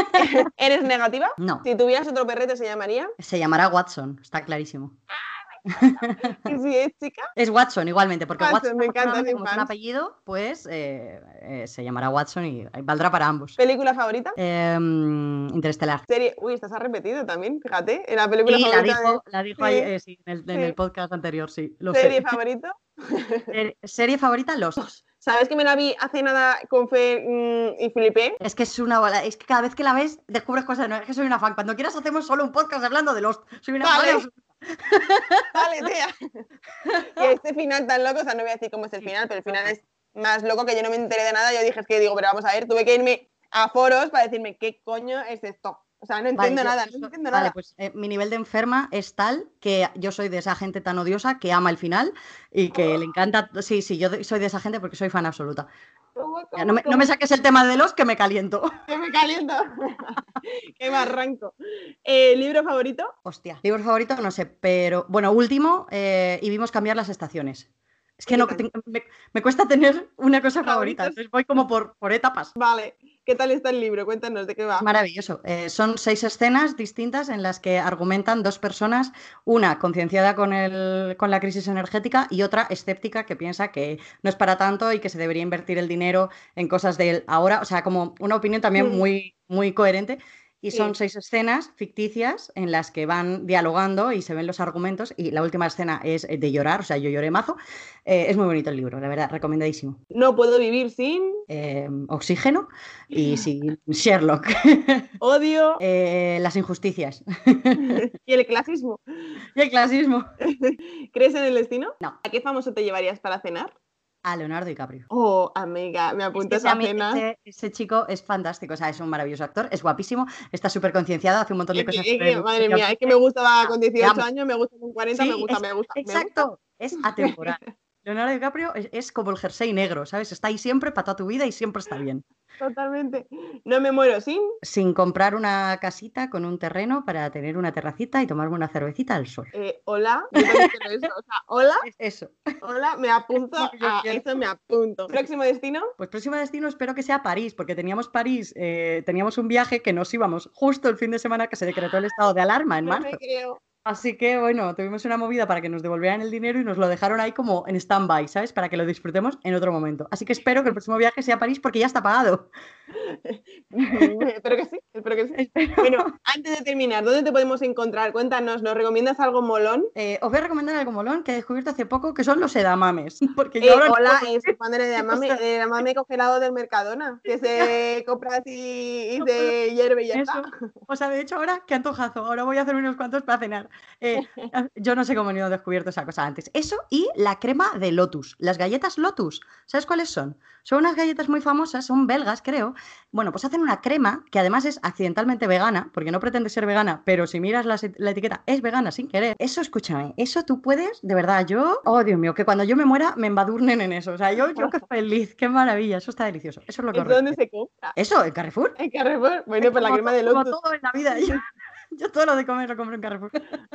¿Eres negativa? no, Si tuvieras otro perrete, ¿se llamaría? se llamará Watson, está clarísimo. ¿Y si es chica? Es Watson igualmente, porque Watson Watson, me encanta, afortunadamente, sin como es un fans. apellido, pues eh, eh, se llamará Watson y valdrá para ambos. ¿Película favorita? Em, Interestelar. Serie... Uy, esta se ha repetido también, fíjate. En la película Sí, la favorita de... dijo, la dijo ahí, Sí, eh, sí, en el, en el sí. podcast anterior, sí, lo sé. ¿Serie favorita? Ser- Serie favorita, Lost. ¿Sabes que me la vi hace nada con Fer mm, y Felipe? Es que es una bola, es que cada vez que la ves descubres cosas nuevas. Es que soy una fan. Cuando quieras hacemos solo un podcast hablando de Lost. Soy una fan Vale, absoluta. vale, tía. Y este final tan loco, o sea, no voy a decir cómo es el Sí, final, pero el final cuéntame. es más loco que yo no me enteré de nada. Yo dije, es que digo, pero vamos a ver, tuve que irme a foros para decirme, ¿qué coño es esto? O sea, no Vale, entiendo yo, nada, yo no so- entiendo vale, nada. pues eh, mi nivel de enferma es tal que yo soy de esa gente tan odiosa que ama el final y que le encanta. Sí, sí, yo de- soy de esa gente porque soy fan absoluta. ¿Cómo, Ya, cómo, no, me, no cómo? me saques el tema de los que me caliento. Que me caliento. Que me arranco. Eh, ¿libro favorito? Hostia, libro favorito, no sé, pero bueno, último, eh, y vimos cambiar las estaciones. Es ¿Y que qué no, tal? me, me cuesta tener una cosa favorita, ¿Favoritos? entonces voy como por, por etapas. Vale. ¿Qué tal está el libro? Cuéntanos de qué Es va. maravilloso. Eh, son seis escenas distintas en las que argumentan dos personas, una concienciada con el, con la crisis energética y otra escéptica que piensa que no es para tanto y que se debería invertir el dinero en cosas del ahora. O sea, como una opinión también Mm, muy, muy coherente. Y son sí. seis escenas ficticias en las que van dialogando y se ven los argumentos. Y la última escena es de llorar, o sea, yo lloré mazo. Eh, es muy bonito el libro, la verdad, recomendadísimo. No puedo vivir sin Eh, Oxígeno y sin Sherlock. odio Eh, las injusticias y el clasismo. y el clasismo. ¿Crees en el destino? No, ¿A qué famoso te llevarías para cenar? a Leonardo DiCaprio. Oh, amiga, me Es que apuntas ese, a a mí- cena. ese, ese chico es fantástico, o sea, es un maravilloso actor, es guapísimo, está súper concienciado, hace un montón de Es que, cosas es por que, el madre medio mía, es que me ambiente. gustaba Ah, con te dieciocho amo. años, me gusta con cuarenta, me Sí, gusta, es, me gusta, me gusta. exacto, es atemporal. Leonardo DiCaprio es, es como el jersey negro, ¿sabes? Está ahí siempre para toda tu vida y siempre está bien. Totalmente. No me muero sin. Sin comprar una casita con un terreno para tener una terracita y tomarme una cervecita al sol. Eh, hola, yo también quiero eso. O sea, hola, Es eso, hola, me apunto es lo que yo a quiero. eso, me apunto. Próximo destino. Pues próximo destino espero que sea París, porque teníamos París, eh, teníamos un viaje que nos íbamos justo el fin de semana que se decretó el estado de alarma en No me marzo. creo. Así que bueno, tuvimos una movida para que nos devolvieran el dinero y nos lo dejaron ahí como en stand-by, ¿sabes? Para que lo disfrutemos en otro momento. Así que espero que el próximo viaje sea a París porque ya está pagado. Espero que sí, espero que sí. Espero. Bueno, antes de terminar, ¿dónde te podemos encontrar? Cuéntanos, ¿nos recomiendas algo molón? Eh, os voy a recomendar algo molón que he descubierto hace poco, que son los edamames. Porque yo Eh, ahora no hola, puedo eh, soy fan del decir edamame, cosas. el edamame congelado del Mercadona, que se compra así y No puedo se hierve y ya está. eso. O sea, de hecho, ahora qué antojazo. Ahora voy a hacer unos cuantos para cenar. Eh, yo no sé cómo ni he descubierto esa cosa antes. Eso y la crema de Lotus. Las galletas Lotus. ¿Sabes cuáles son? Son unas galletas muy famosas, son belgas, creo. Bueno, pues hacen una crema que además es accidentalmente vegana, porque no pretende ser vegana, pero si miras la, la etiqueta es vegana sin querer. Eso, escúchame, eso tú puedes, de verdad, yo, oh Dios mío, que cuando yo me muera me embadurnen en eso. O sea, yo, yo qué feliz, qué maravilla, eso está delicioso. Eso es lo que os ¿Es donde recomiendo. se compra? Eso, en Carrefour. En Carrefour. Bueno, Es pues la como, crema to- de como Lotus. todo en la vida. Yo, yo todo lo de comer lo compro en Carrefour.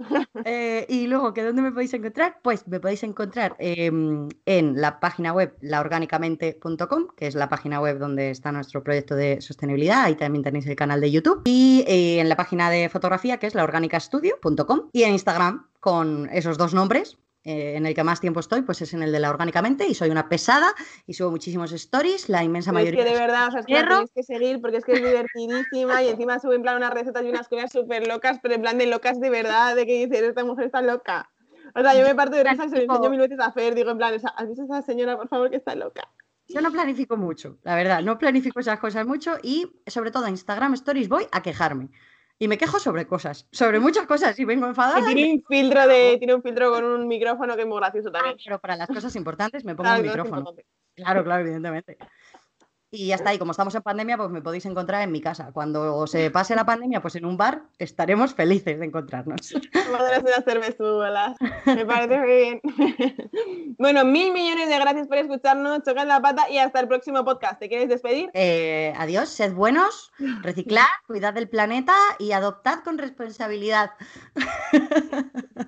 Eh, y luego, ¿que dónde me podéis encontrar? Pues me podéis encontrar eh, en la página web laorgánicamente punto com, que es la página web donde está nuestro proyecto de sostenibilidad. Ahí también tenéis el canal de YouTube. Y eh, en la página de fotografía, que es laorganicastudio punto com. Y en Instagram, con esos dos nombres. Eh, en el que más tiempo estoy, pues es en el de la Orgánicamente y soy una pesada y subo muchísimos stories, la inmensa Pero es mayoría que de es verdad, o sea, es que la perro. tenéis que seguir porque es que es divertidísima y encima sube en plan unas recetas y unas cosas súper locas, pero en plan de locas de verdad, de que dices, esta mujer está loca. O sea, yo me parto de risa y se lo enseño mil veces a Fer, digo en plan, ¿has visto a esa señora, por favor, que está loca? Yo no planifico mucho, la verdad, no planifico esas cosas mucho y sobre todo a Instagram Stories voy a quejarme. Y me quejo sobre cosas, sobre muchas cosas y vengo enfadada. Que y tiene me- un filtro de, tiene un filtro con un micrófono que es muy gracioso Ah, también. pero para las cosas importantes me pongo Claro, un que no es micrófono. importante. Claro, claro, evidentemente. Y ya está, y como estamos en pandemia, pues me podéis encontrar en mi casa. Cuando se pase la pandemia, pues en un bar estaremos felices de encontrarnos. Tomándonos unas cervezuelas. Me parece muy bien. Bueno, mil millones de gracias por escucharnos, chocad la pata y hasta el próximo podcast. ¿Te quieres despedir? Eh, adiós, sed buenos, reciclad, cuidad del planeta y adoptad con responsabilidad.